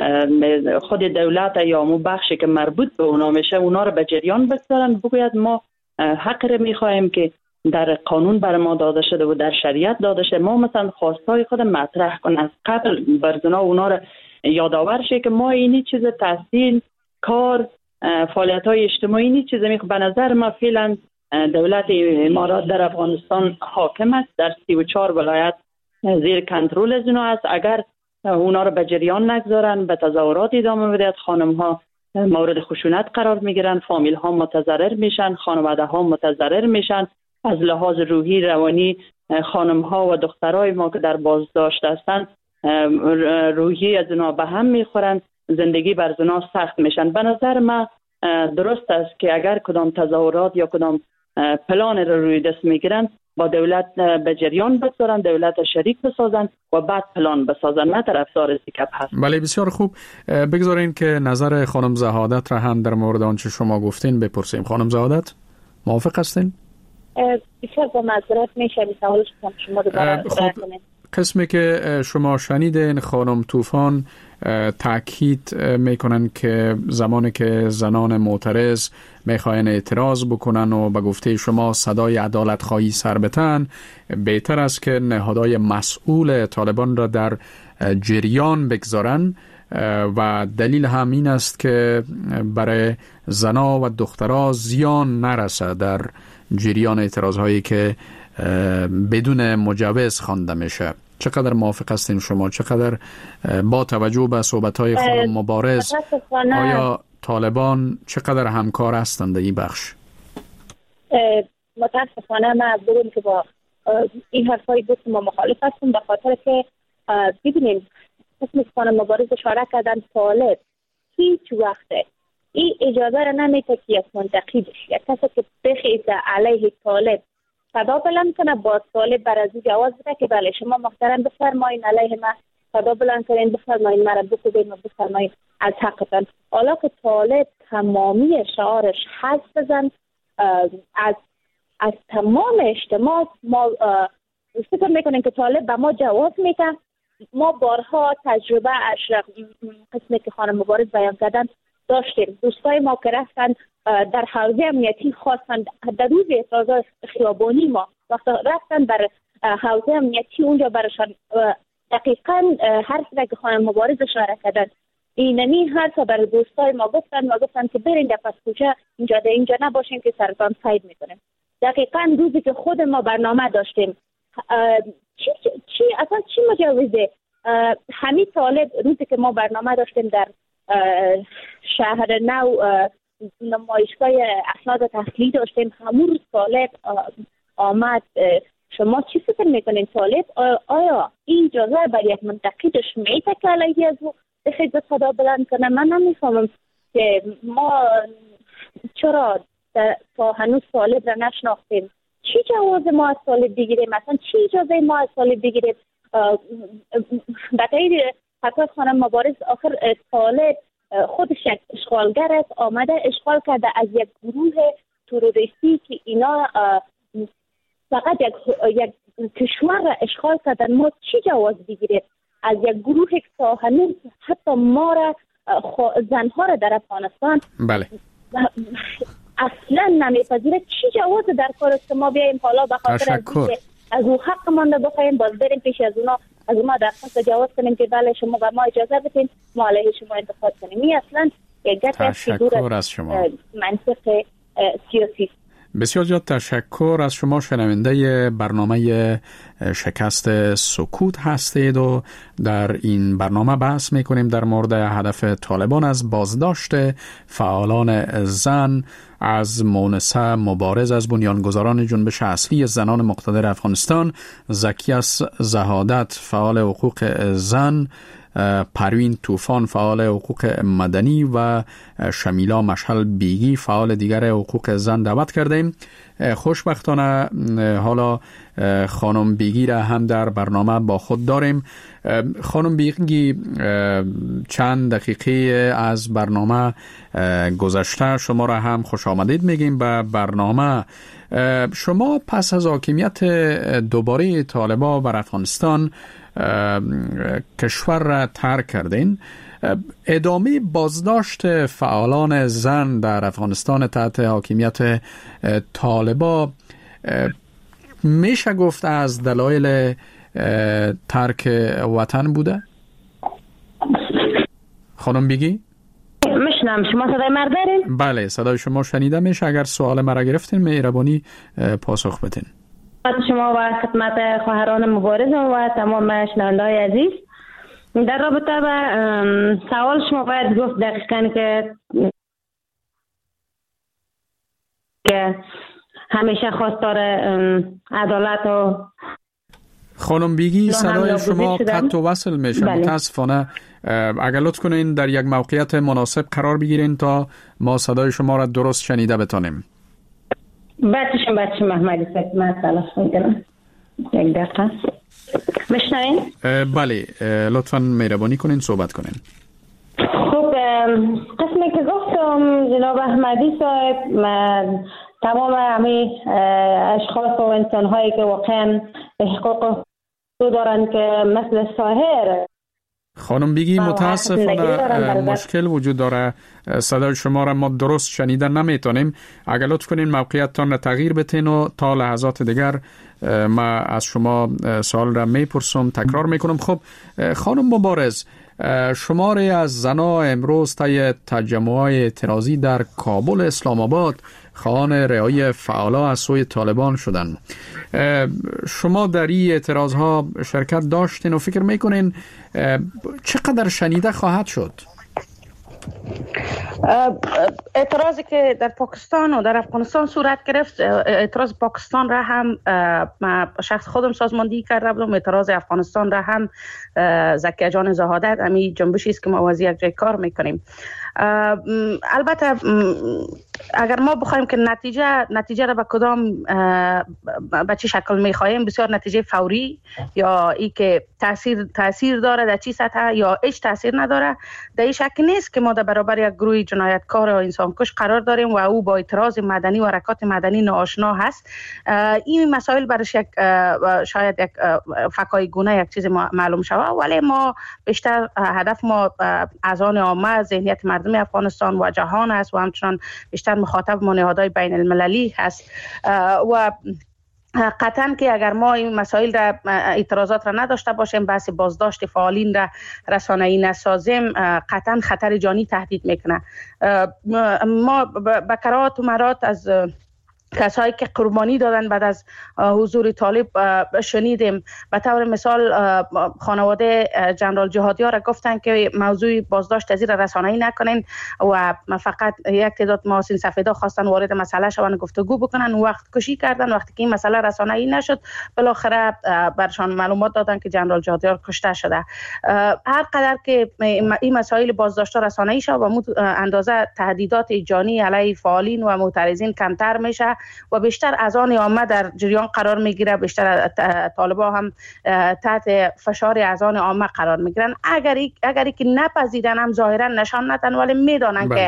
خود دولت یا مو بخشی که مربوط به اونا میشه اونا رو به جریان بگذارن، بگوید ما حق رو میخوایم که در قانون بر ما داده شده و در شریعت داده شده، ما مثلا خواستای خود مطرح کن از قبل برزنا اونا رو یادآور شه که ما اینی چیز تحصیل، کار، فعالیت های اجتماعی اینی چیز میخواه. به نظر ما فعلا دولت امارات در افغانستان حاکم است، در سی و چهار ولایت زیر کنترل از اونا است. اگر اونا رو به جریان نگذارن، به تظاهرات ادامه بدهد، خانم ها مورد خشونت قرار میگیرن، فامیل ها متضرر میشن، خانواده ها متضرر میشن. از لحاظ روحی روانی خانم ها و دخترای ما که در بازداشت هستند روحی از اونا به هم میخورن، زندگی بر اونا سخت میشن. به نظر من درست است که اگر کدام تظاهرات یا کدام پلان رو روی دست میگیرن با دولت به جریان بگذارن، دولت شریک بسازن و بعد پلان بسازن، نه طرفدار سیکپ هست. بله بسیار خوب. بگذارین که نظر خانم زهادت را هم در مورد آنچه شما گفتین بپرسیم. خانم زهادت موافق هستین؟ بسیار با معذرت میشه سوالش شما دوباره کنید. قسمی که شما شنیدین خانم طوفان تاکید میکنن که زمانی که زنان معترض میخواین اعتراض بکنن و به گفته شما صدای عدالت خواهی سر بتن، بهتر است که نهادهای مسئول طالبان را در جریان بگذارن و دلیل هم این است که برای زنا و دخترها زیان نرسه در جریان اعتراض هایی که بدون مجوز خوانده میشه. چقدر موافق هستین شما؟ چقدر با توجه به صحبت‌های خانم مبارز آیا طالبان چقدر همکار هستند در این بخش؟ متاسفانه من از بگم که با این حرفای بود ما مخالف هستم، به خاطر که ببینیم اسم خانم مبارز اشاره کردن طالب هیچ وقته این اجازه را نمیده که یک منتقی بشه، یک کسی که بخیزه علیه طالب صدا بلند کنه با طالب بر از جواز بده که بله شما محترم بفرمایین علیه من صدا بلند کنین، بفرمایین مرا بکوبین و بفرمایین از حقتان. حالا که طالب تمامی شعارش حذف بزن از از تمام اجتماع، ما فکر میکنیم که طالب به ما جواز میده. ما بارها تجربه اشرف قسمی که خانم مبارز بیان کردن داشتیم. دوستای ما که رفتن در حوزه امنیتی خواستن در روز اعتراضات خیابانی ما وقتی رفتن بر حوزه امنیتی اونجا برشان دقیقاً حرف را که خانم مبارز اشاره کردن اینمی حرف بر دوستای ما گفتن و گفتن که برین در پس کوچه اینجا در اینجا نباشین که سرطان سید میکنیم. دقیقاً روزی که خود ما برنامه داشتیم چی, چی اصلا چی مجوزه همین طالب روزی که ما برنامه داشتیم در شهر نو نمایشگاه اسناد تحلیلی داشتیم، همون روز طالب آمد. شما چی فکر میکنین طالب آیا این اجازه بر یک منتقدش میده که علیه از او بخید به صدا بلند کنه؟ من نمیفهمم که ما چرا تا هنوز طالب را نشناختیم. چی جواز ما از طالب بگیریم؟ مثلا چی اجازه ما از طالب بگیریم؟ بقیه حتی خانم مبارز آخر طالب خودش یک اشغالگر است، آمده اشغال کرده از یک گروه تروریستی که اینا فقط یک, یک کشور را اشغال کردن. ما چی جواز بگیریم از یک گروه که تا هنوز حتی ما را زنها را در افغانستان بله اصلا نمیپذیره؟ چی جواز در کار است که ما بیاییم حالا به خاطر از او حق مانده بخوایم باز بریم پیش از اونا از ما درخواست جواز کنیم که بله شما به ما اجازه بدین ما علیه شما انتقاد کنیم؟ این اصلا یک تشکر از شما. منطق سیاسی. بسیار زیاد تشکر از شما. شنونده برنامه شکست سکوت هستید و در این برنامه بحث میکنیم در مورد هدف طالبان از بازداشت فعالان زن، از مونسه مبارز از بنیانگذاران جنبش اصلی زنان مقتدر افغانستان، زکیاس زهادت فعال حقوق زن، پروین طوفان فعال حقوق مدنی و شمیلا مشعل بیگی فعال دیگر حقوق زن دعوت کردیم. خوشبختانه حالا خانم بیگی را هم در برنامه با خود داریم. خانم بیگی چند دقیقه از برنامه گذشته شما را هم خوش آمدید میگیم به برنامه. شما پس از حاکمیت دوباره طالبان بر افغانستان کشور را ترک کردین. ادامه بازداشت فعالان زن در افغانستان تحت حاکمیت طالبان میشه گفت از دلایل ترک وطن بوده؟ خانم بیگی؟ میشنم. شما صدای مرد دارین؟ بله صدای شما شنیده میشه. اگر سوال مرا گرفتین مهربانی پاسخ بدین. شما و خدمت خواهران مبارز و تمام شنونده‌های عزیز، در رابطه با سوال شما باید گفت دقیقاً که که همیشه خواستار عدالت و خانم بیگی صدای شما قطع و وصل میشه. بله. متاسفانه اگر لطف کنین در یک موقعیت مناسب قرار بگیرین تا ما صدای شما را درست شنیده بتانیم. بچه بچه محمدی سک من تلاش میکنم یک دقیقه بشنوین. بله لطفاً مهربانی کنین صحبت کنین. خب قسمی که گفتم جناب احمدی صاحب، من تمام همه اشخاص و انسان هایی که واقعا حقوق دارن که مثل ساهر. خانم بیگی متاسفانه مشکل وجود داره، صدای شما را ما درست شنیدن نمیتونیم. اگر لطف کنین موقعیتتان را تغییر بتین و تا لحظات دیگر ما از شما سوال را میپرسم، تکرار میکنم. خب خانم مبارز، شماری از زنا امروز طی تجمع‌های اعتراضی در کابل اسلام آباد خواهان رهایی فعالا از سوی طالبان شدند. شما در این اعتراضها شرکت داشتین و فکر میکنین چقدر شنیده خواهد شد؟ اعتراضی که در پاکستان و در افغانستان صورت گرفت، اعتراض پاکستان را هم شخص خودم سازماندهی کرده بودم، اعتراض افغانستان را هم زکیه جان زهادت، همین جنبشی است که ما از یک جای کار میکنیم. البته اگر ما بخوایم که نتیجه نتیجه را به کدام به چه شکل میخوایم، بسیار نتیجه فوری یا ای که تاثیر تاثیر داره در چی سطح یا هیچ تاثیر نداره، در این شک نیست که ما در برابر یک گروه جنایتکار و انسانکش قرار داریم و او با اعتراض مدنی و حرکات مدنی ناآشنا هست. این مسائل برش یک شاید یک فکای گونه یک چیز معلوم شود، ولی ما بیشتر هدف ما از آن عامه، ذهنیت مردم افغانستان و جهان است و همچنان بیشتر مخاطب ما نهادهای بین المللی هست و قطعا که اگر ما این مسائل را اعتراضات را نداشته باشیم، بحث بازداشت فعالین را رسانه‌ای نسازیم، قطعا خطر جانی تهدید میکنه. ما به کرات و مرات از کسایی که قربانی دادن بعد از حضور طالب شنیدیم. به طور مثال خانواده جنرال جهادی ها را گفتن که موضوع بازداشت از را رسانه‌ای نکنین و فقط یک تعداد محاسن سفیدا خواستن وارد مسئله شوند، گفتگو بکنن، وقت کشی کردن. وقتی که این مسئله رسانه‌ای نشد، بالاخره برشان معلومات دادن که جنرال جهادی ها کشته شده. هر قدر که این مسائل بازداشت رسانه‌ای شد و اندازه تهدیدات جانی علیه فعالین و معترضین کمتر میشه و بیشتر از آن عامه در جریان قرار میگیره، بیشتر طالبا هم تحت فشار از آن عامه قرار میگیرن. اگر اگر که نپذیرن هم ظاهرا نشان ندن، ولی میدانن که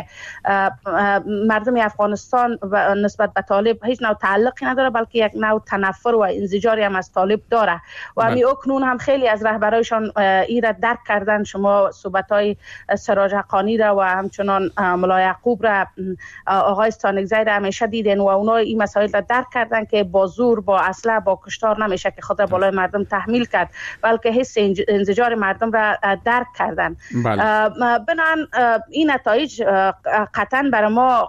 مردم افغانستان و نسبت به طالب هیچ نوع تعلقی نداره، بلکه یک نوع تنفر و انزجاری هم از طالب داره و همین اکنون هم خیلی از رهبرایشان این را درک کردن. شما صحبت‌های سراج حقانی را و همچنان ملا یعقوب را، آقای استانکزی را همیشه دیدن و اونا این مسائل را درک کردن که با زور، با اسلحه، با کشتار نمیشه که خود را بالای مردم تحمیل کرد، بلکه حس انزجار مردم را درک کردن. بنابراین این نتایج قطعا برای ما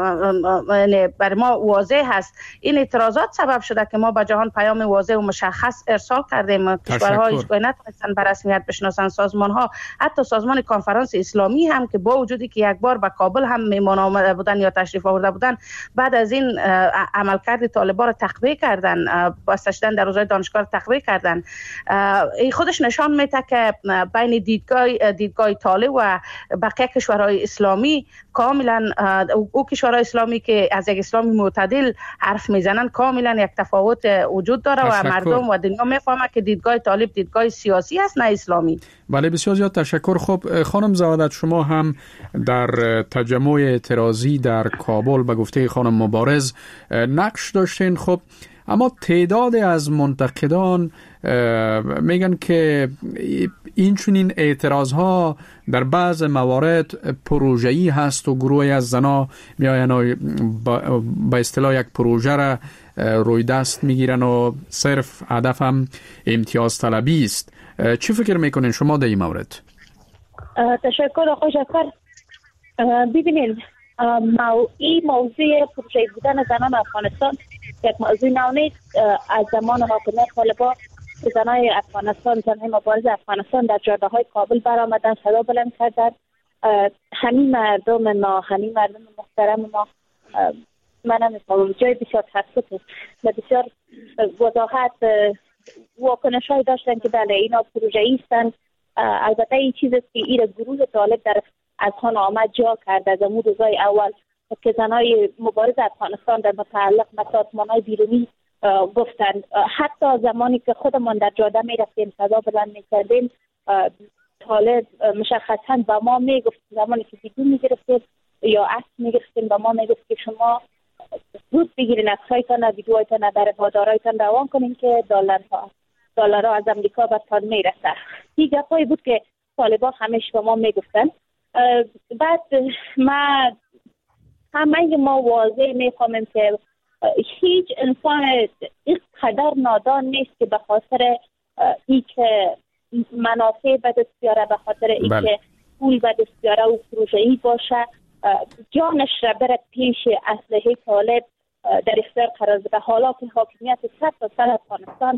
برای ما واضح هست. این اعتراضات سبب شده که ما به جهان پیام واضح و مشخص ارسال کردیم. کشورها هیچ گونه نتونستن به رسمیت بشناسن، سازمان‌ها، حتی سازمان کنفرانس اسلامی هم که با وجودی که یک بار به کابل هم میهمان آمده بودن یا تشریف آورده بودن، بعد از این عملکرد طالبان را تقویه کردن، بسته شدن در روزهای دانشگاه را تقویه کردن. این خودش نشان میده که بین دیدگاه دیدگاه طالب و بقیه کشورهای اسلامی کاملا، او کشورهای اسلامی که از یک اسلام معتدل حرف میزنن، کاملا یک تفاوت وجود داره تشکر. و مردم و دنیا میفهمه که دیدگاه طالب دیدگاه سیاسی است، نه اسلامی. بله بسیار زیاد تشکر. خب خانم زهادت، شما هم در تجمع اعتراضی در کابل به گفته خانم مبارز نقش داشتین. خب اما تعداد از منتقدان میگن که این چنین اعتراض ها در بعض موارد پروژه‌ای هست و گروهی از زنا میآیند با اصطلاح یک پروژه را روی دست میگیرن و صرف هدف هم امتیاز طلبی است. چی فکر میکنین شما در این مورد؟ تشکر آقای جعفر. ببینید، مو... این موضوع پروژه بودن زنان افغانستان یک موضوع نو نیست. از زمان حاکمیت طالبان که زنای افغانستان، زنای مبارز افغانستان در جاده های کابل برآمدن، صدا بلند کردن. همین مردم ما، همین مردم محترم ما، من نمی‌فهمم، جای بسیار تاسف و بسیار وضاحت واکنش های داشتن که بله اینا پروژه‌ای هستند. البته این چیز است که این گروه طالب در اذهان آمد جا کرد از امور روزای اول که زنای مبارز افغانستان در متعلق به سازمان‌های بیرونی گفتند. حتی زمانی که خودمان در جاده می رفتیم صدا بلند می کردیم، طالب مشخصاً به ما می گفت، زمانی که ویدیو می گرفتیم یا عکس می گرفتیم به ما می گفت که شما زود بگیرین عکس‌هایتان و ویدیوهایتان در بازارهایتان روان کنین که دلارها دلارها از امریکا بهتان می رسه. این گپایی بود که طالبان همیشه به ما می گفتن. بعد ما همه ما واضح می فهمیم که هیچ انسان اینقدر نادان نیست که به خاطر ای که منافع به دست بیاره، به خاطر ای که پول به دست بیاره و پروژه‌ای باشه جانش را بره پیش اسلحه طالب در اختیار قرار بده. حالا که حاکمیت صد تا صد افغانستان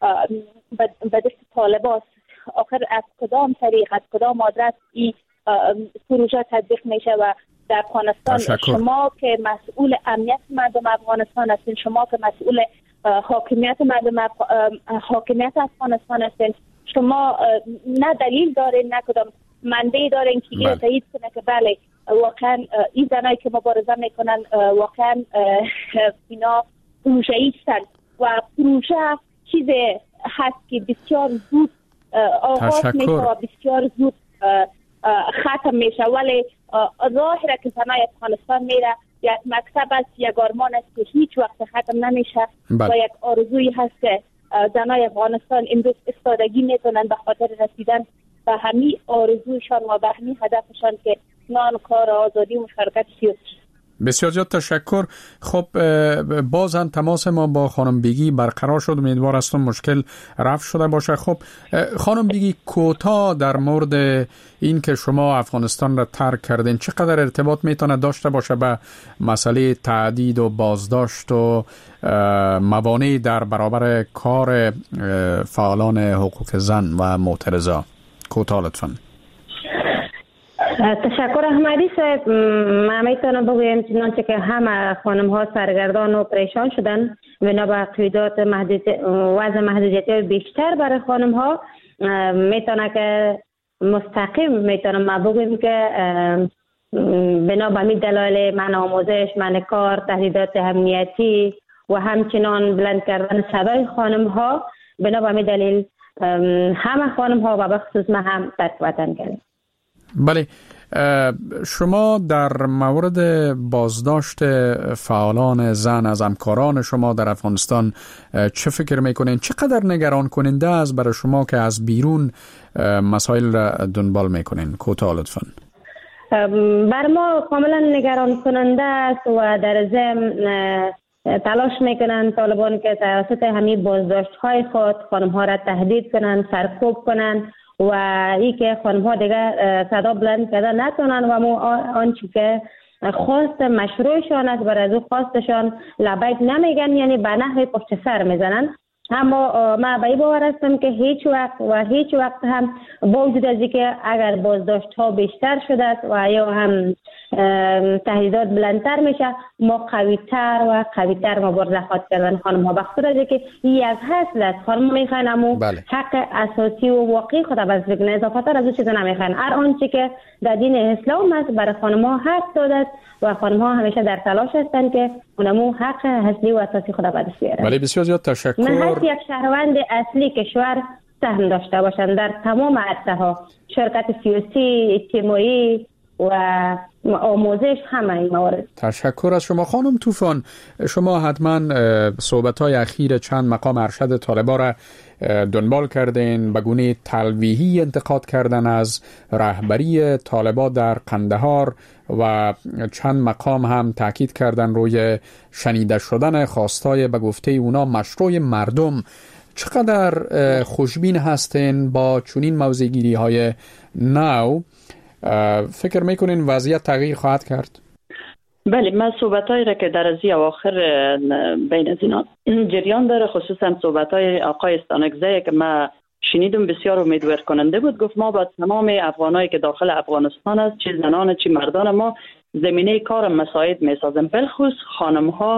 به دست طالب است، آخر از کدام طریق از کدام آدرس این پروژه تطبیق میشه و در افغانستان تشکر. شما که مسئول امنیت مردم افغانستان هستین، شما که مسئول حاکمیت مردم اف... حاکمیت افغانستان هستین، شما نه دلیل دارین نه کدام منبع دارین که این تایید کنه که بله واقعا این زنایی که مبارزه میکنن واقعا اینا پروژه‌ای هستن و پروژه چیز هست که بسیار زود آغاز میشه و بسیار زود ختم میشه، ولی راهی را که زنای افغانستان میره یک مکتب است، یک آرمان است که هیچ وقت ختم نمیشه و یک آرزویی هست که زنای افغانستان امروز استادگی میتونن به خاطر رسیدن به همین آرزویشان و به همین هدفشان که نان، کار، آزادی و مشارکت سیاسی. بسیار زیاد تشکر. خب باز هم تماس ما با خانم بیگی برقرار شد، امیدوار هستم مشکل رفع شده باشه. خب خانم بیگی کوتاه در مورد این که شما افغانستان را ترک کردین چقدر ارتباط میتونه داشته باشه به مسئله تعدید و بازداشت و موانع در برابر کار فعالان حقوق زن و معترضا؟ کوتاه لطفاً. تشکر احمدی صاحب. من میتونم بگویم چنانچه که همه خانم ها سرگردان و پریشان شدن بنا به قیودات وضع محدودیتی بیشتر برای خانم ها، میتونه که مستقیم میتونم ما بگویم که بنا به همین دلایل من آموزش، من کار، تهدیدات امنیتی و همچنان بلند کردن صدای خانم ها، بنا به همین دلیل همه خانم ها و به خصوص من هم ترک وطن کردیم. بله، شما در مورد بازداشت فعالان زن از همکاران شما در افغانستان چه فکر میکنین؟ چقدر نگران کننده است برای شما که از بیرون مسائل را دنبال میکنین؟ کوتاه لطفاً. بر ما کاملا نگران کننده است و در ضمن تلاش میکنن طالبان که توسط همین بازداشت های خود خانم ها را تهدید کنن، سرکوب کنن و ای که خانم ها دیگه صدا بلند کردن نتونن و مو آنچه که خواست مشروعشان است بر از او خواستشان لبیک نمیگن، یعنی به نحو پشت سر میزنن. اما من به این باور هستم که هیچ وقت و هیچ وقت هم با وجود از اینکه اگر بازداشت ها بیشتر شده است و یا هم تهدیدات بلندتر میشه، ما قویتر و قویتر مبارزه خواهد کردن خانم ها، بخاطر از اینکه یک هست است خانم میخواین اما بله. حق اساسی و واقعی خود را بازی کنه، اضافه تر از اون چیزا نمیخواین. هر آنچه که در دین اسلام است برای خانم ها حق داده است و خانم ها همیشه در تلاش هستند که اونمو حق اصلی و اساسی خود را به دست بیارن. بله، بسیار زیاد تشکر. من یک شهروند اصلی کشور سهم داشته باشند در تمام عرصه ها، شرکت سیاسی، اجتماعی و آموزش، همه این موارد. تشکر از شما. خانم طوفان، شما حتما صحبت‌های اخیر چند مقام ارشد طالبان را دنبال کردین، به گونه تلویحی انتقاد کردن از رهبری طالبان در قندهار و چند مقام هم تاکید کردن روی شنیده شدن خواستای به گفته اونا مشروع مردم. چقدر خوشبین هستین با چنین موضع‌گیری های نو؟ فکر میکنین وضعیت تغییر خواهد کرد؟ بله، من صحبتایی را که در از اواخر بین از اینا جریان داره، خصوصا صحبتای آقای استانکزی که من شنیدم بسیار امیدوار کننده بود. گفت ما با تمام افغانایی که داخل افغانستان است، چه زنان چه مردان، ما زمینه کار مساعد میسازیم، بالخصوص خانم ها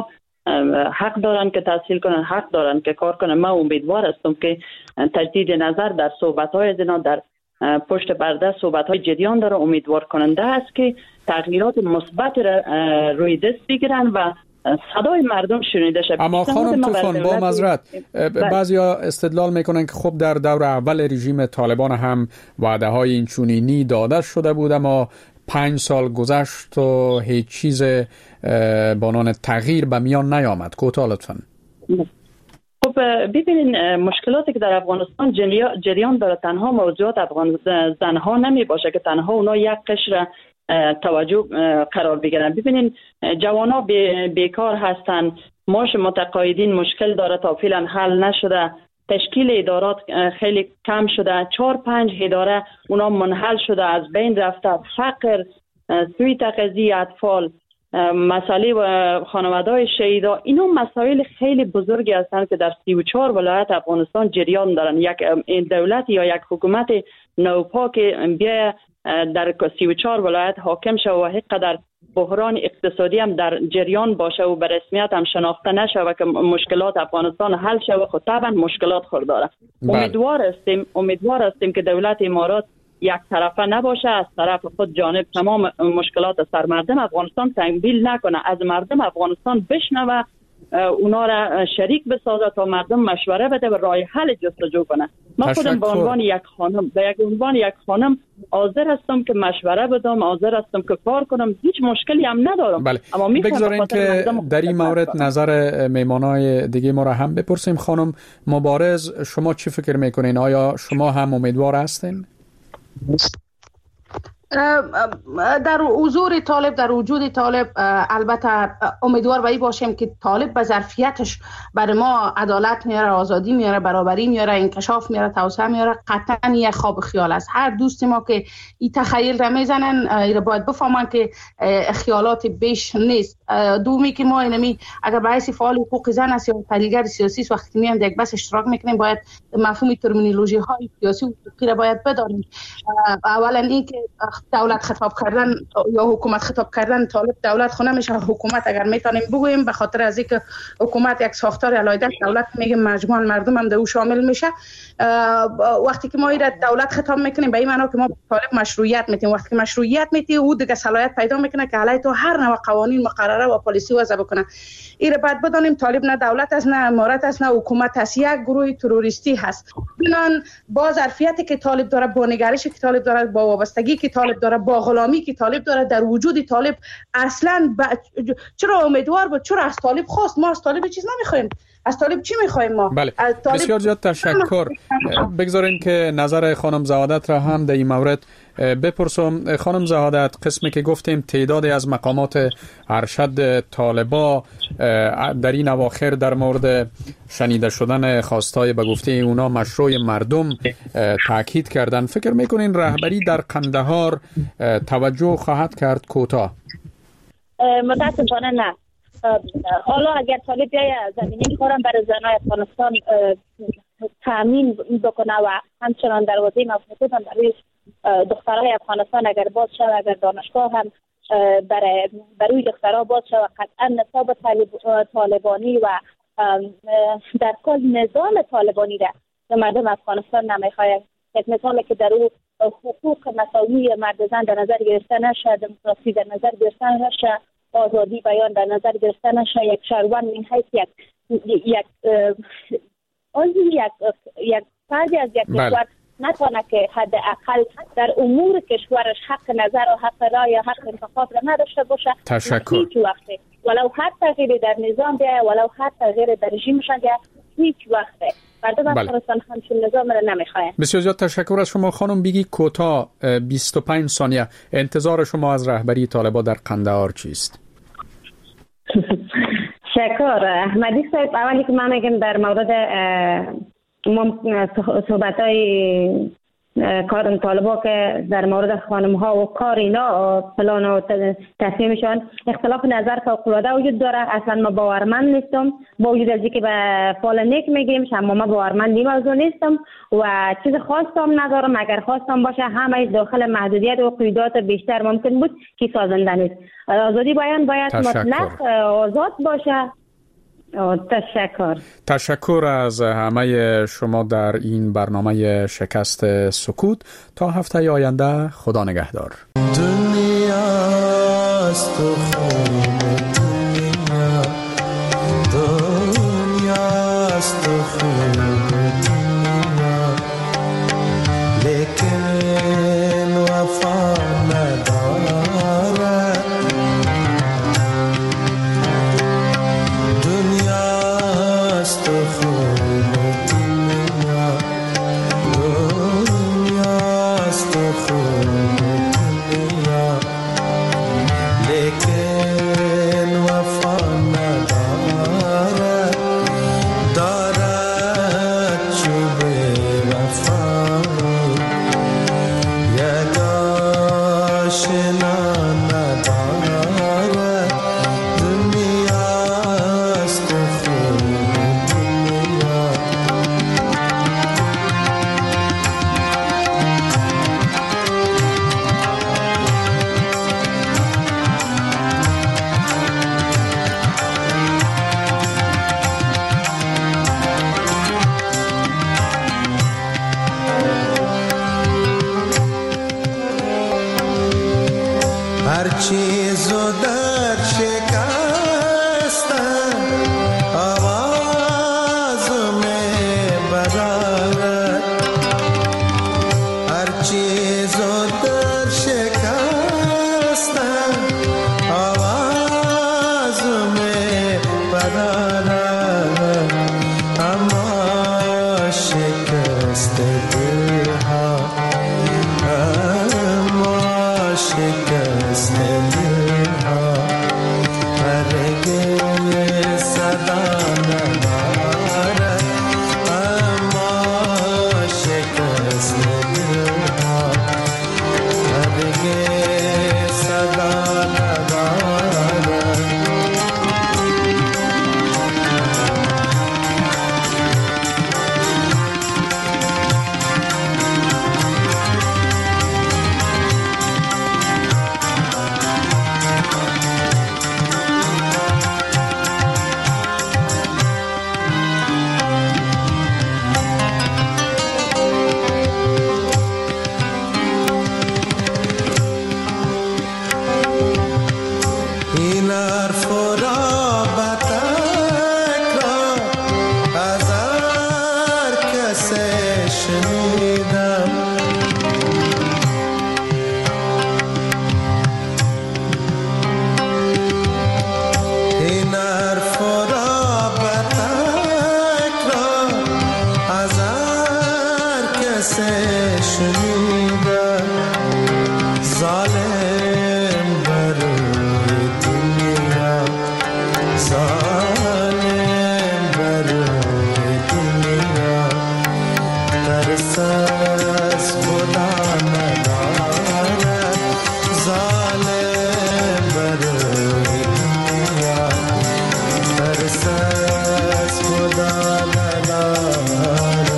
حق دارن که تحصیل کنن، حق دارن که کار کنن. من امیدوار هستم که تجدید نظر در صحبت‌های از اینا در پشت پرده صحبت‌های جریان داره، امیدوار کننده است که تغییرات مثبت را روی دست بگیرن و صدای مردم شنیده شد. اما خانم طوفان با معذرت بعضیا استدلال میکنن که خب در دور اول رژیم طالبان هم وعده های اینچنینی داده شده بود، اما پنج سال گذشت و هیچ چیز بانان تغییر به میان نیامد. کوتاه لطفاً. خب ببینین مشکلاتی که در افغانستان جریان داره تنها موضوعات افغان زنها نمی باشه که تنها اونا یک قشر توجه قرار بگیرن. ببینین جوانا بیکار هستن، معاش متقاعدین مشکل داره تا فعلا حل نشده، تشکیل ادارات خیلی کم شده، چهار پنج اداره اونا منحل شده، از بین رفته، فقر، سوی تغذیه اطفال، مسئله خانواده‌های شهیدا، اینا مسائل خیلی بزرگی هستند که در سی و چهار ولایت افغانستان جریان دارن. یک دولت یا یک حکومت نوپا که بیا در سی و چهار ولایت حاکم شد و حقیقت بحران اقتصادی هم در جریان باشه و به رسمیت هم شناخته نشه و که مشکلات افغانستان حل شود، خب طبعا مشکلات خود داره. امیدوار هستیم امیدوار هستیم که دولت امارات یک طرفه نباشه، از طرف خود جانب تمام مشکلات سر مردم افغانستان تنبیل نکنه، از مردم افغانستان بشنوه، اونا را شریک بسازه تا مردم مشوره بده و راه حل جستجو کنه. من خودم به عنوان یک خانم به یک عنوان یک خانم حاضر هستم که مشوره بدم، حاضر هستم که کار کنم، هیچ مشکلی هم ندارم. بله. اما بگذارین که در این مورد نظر میمانای دیگه ما را هم بپرسیم. خانم مبارز، شما چی فکر میکنین؟ آیا شما هم امیدوار هستین؟ در حضور طالب، در وجود طالب، البته امیدوار به این باشیم که طالب به ظرفیتش برای ما عدالت میاره، آزادی میاره، برابری میاره، انکشاف میاره، توسعه میاره. قطعا یک خواب خیال است. هر دوست ما که این تخیل را میزنن اینا باید بفهمن که خیالات بیش نیست. دومی که ما اینمی اگر به حیث فعال حقوق زن است یا تحلیلگر سیاسی است، وقتی میایم در یک بحث اشتراک میکنیم باید مفهوم ترمینولوژی های سیاسی و حقوقی را باید بدانیم. اولا این که دولت خطاب کردن یا حکومت خطاب کردن، طالب دولت خو نمیشه، حکومت اگر میتونیم بگوییم، به خاطر از اینکه حکومت یک ساختار علایده، دولت میگه مجموع مردم هم در او شامل میشه. وقتی که ما این دولت خطاب میکنیم به این معنی که ما طالب مشروعیت میتیم. وقتی که مشروعیت میتی او دیگه صلاحیت پیدا میکنه که علیه تو هر نوع قوانین مقرره و پالیسی وضع بکنه. این رو بعد بدانیم طالب نه دولت است، نه امارت است، نه حکومت است، یک گروه تروریستی هست. بنان با ظرفیتی که طالب داره، با نگرشی که طالب داره، با وابستگی که طالب داره، با غلامی که طالب داره، در وجود طالب اصلا ب... چرا امیدوار بود؟ چرا از طالب خواست؟ ما از طالب چیز نمیخوایم. از طالب چی میخوایم ما؟ بله. طالب... بسیار زیاد تشکر. بگذارین که نظر خانم زهادت را هم در این مورد بپرسم. خانم زهادت، قسمی که گفتیم تعدادی از مقامات ارشد طالبا در این اواخر در مورد شنیده شدن خواستای به گفته اونا مشروع مردم تاکید کردن، فکر میکنین رهبری در قندهار توجه خواهد کرد؟ کوتاه. متاسفانه نه. حالا اگر طالب بیای زمینه کارم برای زنای افغانستان تامین بکنه و همچنان دروازه مفتوح هم برای دخترای افغانستان اگر باز شد، اگر دانشگاه هم برای برای دخترها باز شد، قطعا نصاب طالبانی و در کل نظام طالبانی را به مردم افغانستان نمیخواد. یک مثال که در او حقوق مساوی مرد زن در نظر گرفته نشه، دموکراسی در نظر گرفته نشه، آزادی بیان در نظر گرفته نشه، یک شهروند من حیث یک یک عضو یک یک فردی از یک کشور نتونه که حداقل در امور کشورش حق نظر و حق رای یا حق انتخاب را نداشته باشه. تشکر. هیچ وقته ولو هر تغییری در نظام بیاید، ولو هر تغییری در رژیمش بیاید، هیچ وقته مردم افغانستان همچون نظام را نمیخواین. بسیار زیاد تشکر از شما خانم. بگی کوتاه بیست و پنج ثانیه انتظار شما از رهبری طالبان در قندهار چیست؟ شکر احمدی صاحب. اولی که من میگم در مورد صحبت های کار طالبا که در مورد خانم ها و کار اینا پلان و تصمیمشان اختلاف نظر فوق‌العاده وجود داره. اصلا ما باورمند نیستم با وجود از اینکه به فال نیک میگیم، اما ما باورمند این موضوع نیستم و چیز خاصم ندارم. اگر خواستم باشه همه داخل محدودیت و قیودات بیشتر ممکن بود که سازنده نیست. آزادی بیان باید مطلق آزاد باشه. تشکر. تشکر از همه شما در این برنامه شکست سکوت. تا هفته آینده، خدا نگهدار. دنیاست و خون دنیا، دنیاست و خون دنیا، لیکن وفا ندارد. دنیاست و خون دنیا، دنیاست و خون دنیا، لیکن وفا ندارد. دارد چوب وفا یک آشنا ندارد. دنیاست و خون دنیا. هر چیزو در شکستن آوازو میبرد. هر چیزو در شکستن آوازو میبرد. اما شکست دلها، اما شکست دلها هرگز صدا ندارد. اما شکست دلها هرگز صدا ندارد. این حرف را به تکرار از هر کسی شنیدم. این حرف را به تکرار از هر کسی شنیدم. ظالم بروی دنیا، ظالم بروی دنیا، ترس از خدا ندارد. ظالم بروی دنیا، ترس از خدا ندارد.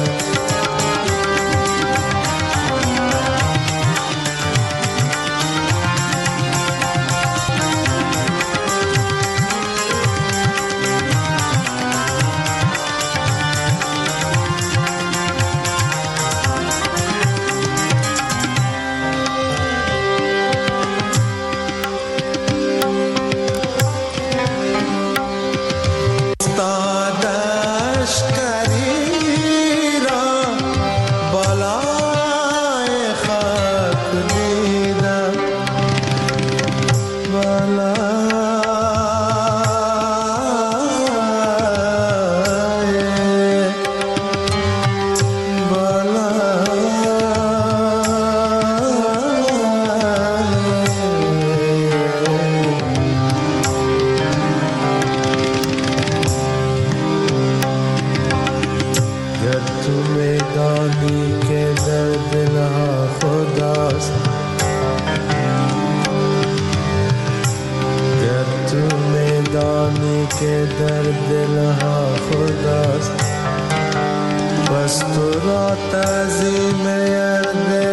که در دلها خداست، بس تو را تعظیم ارده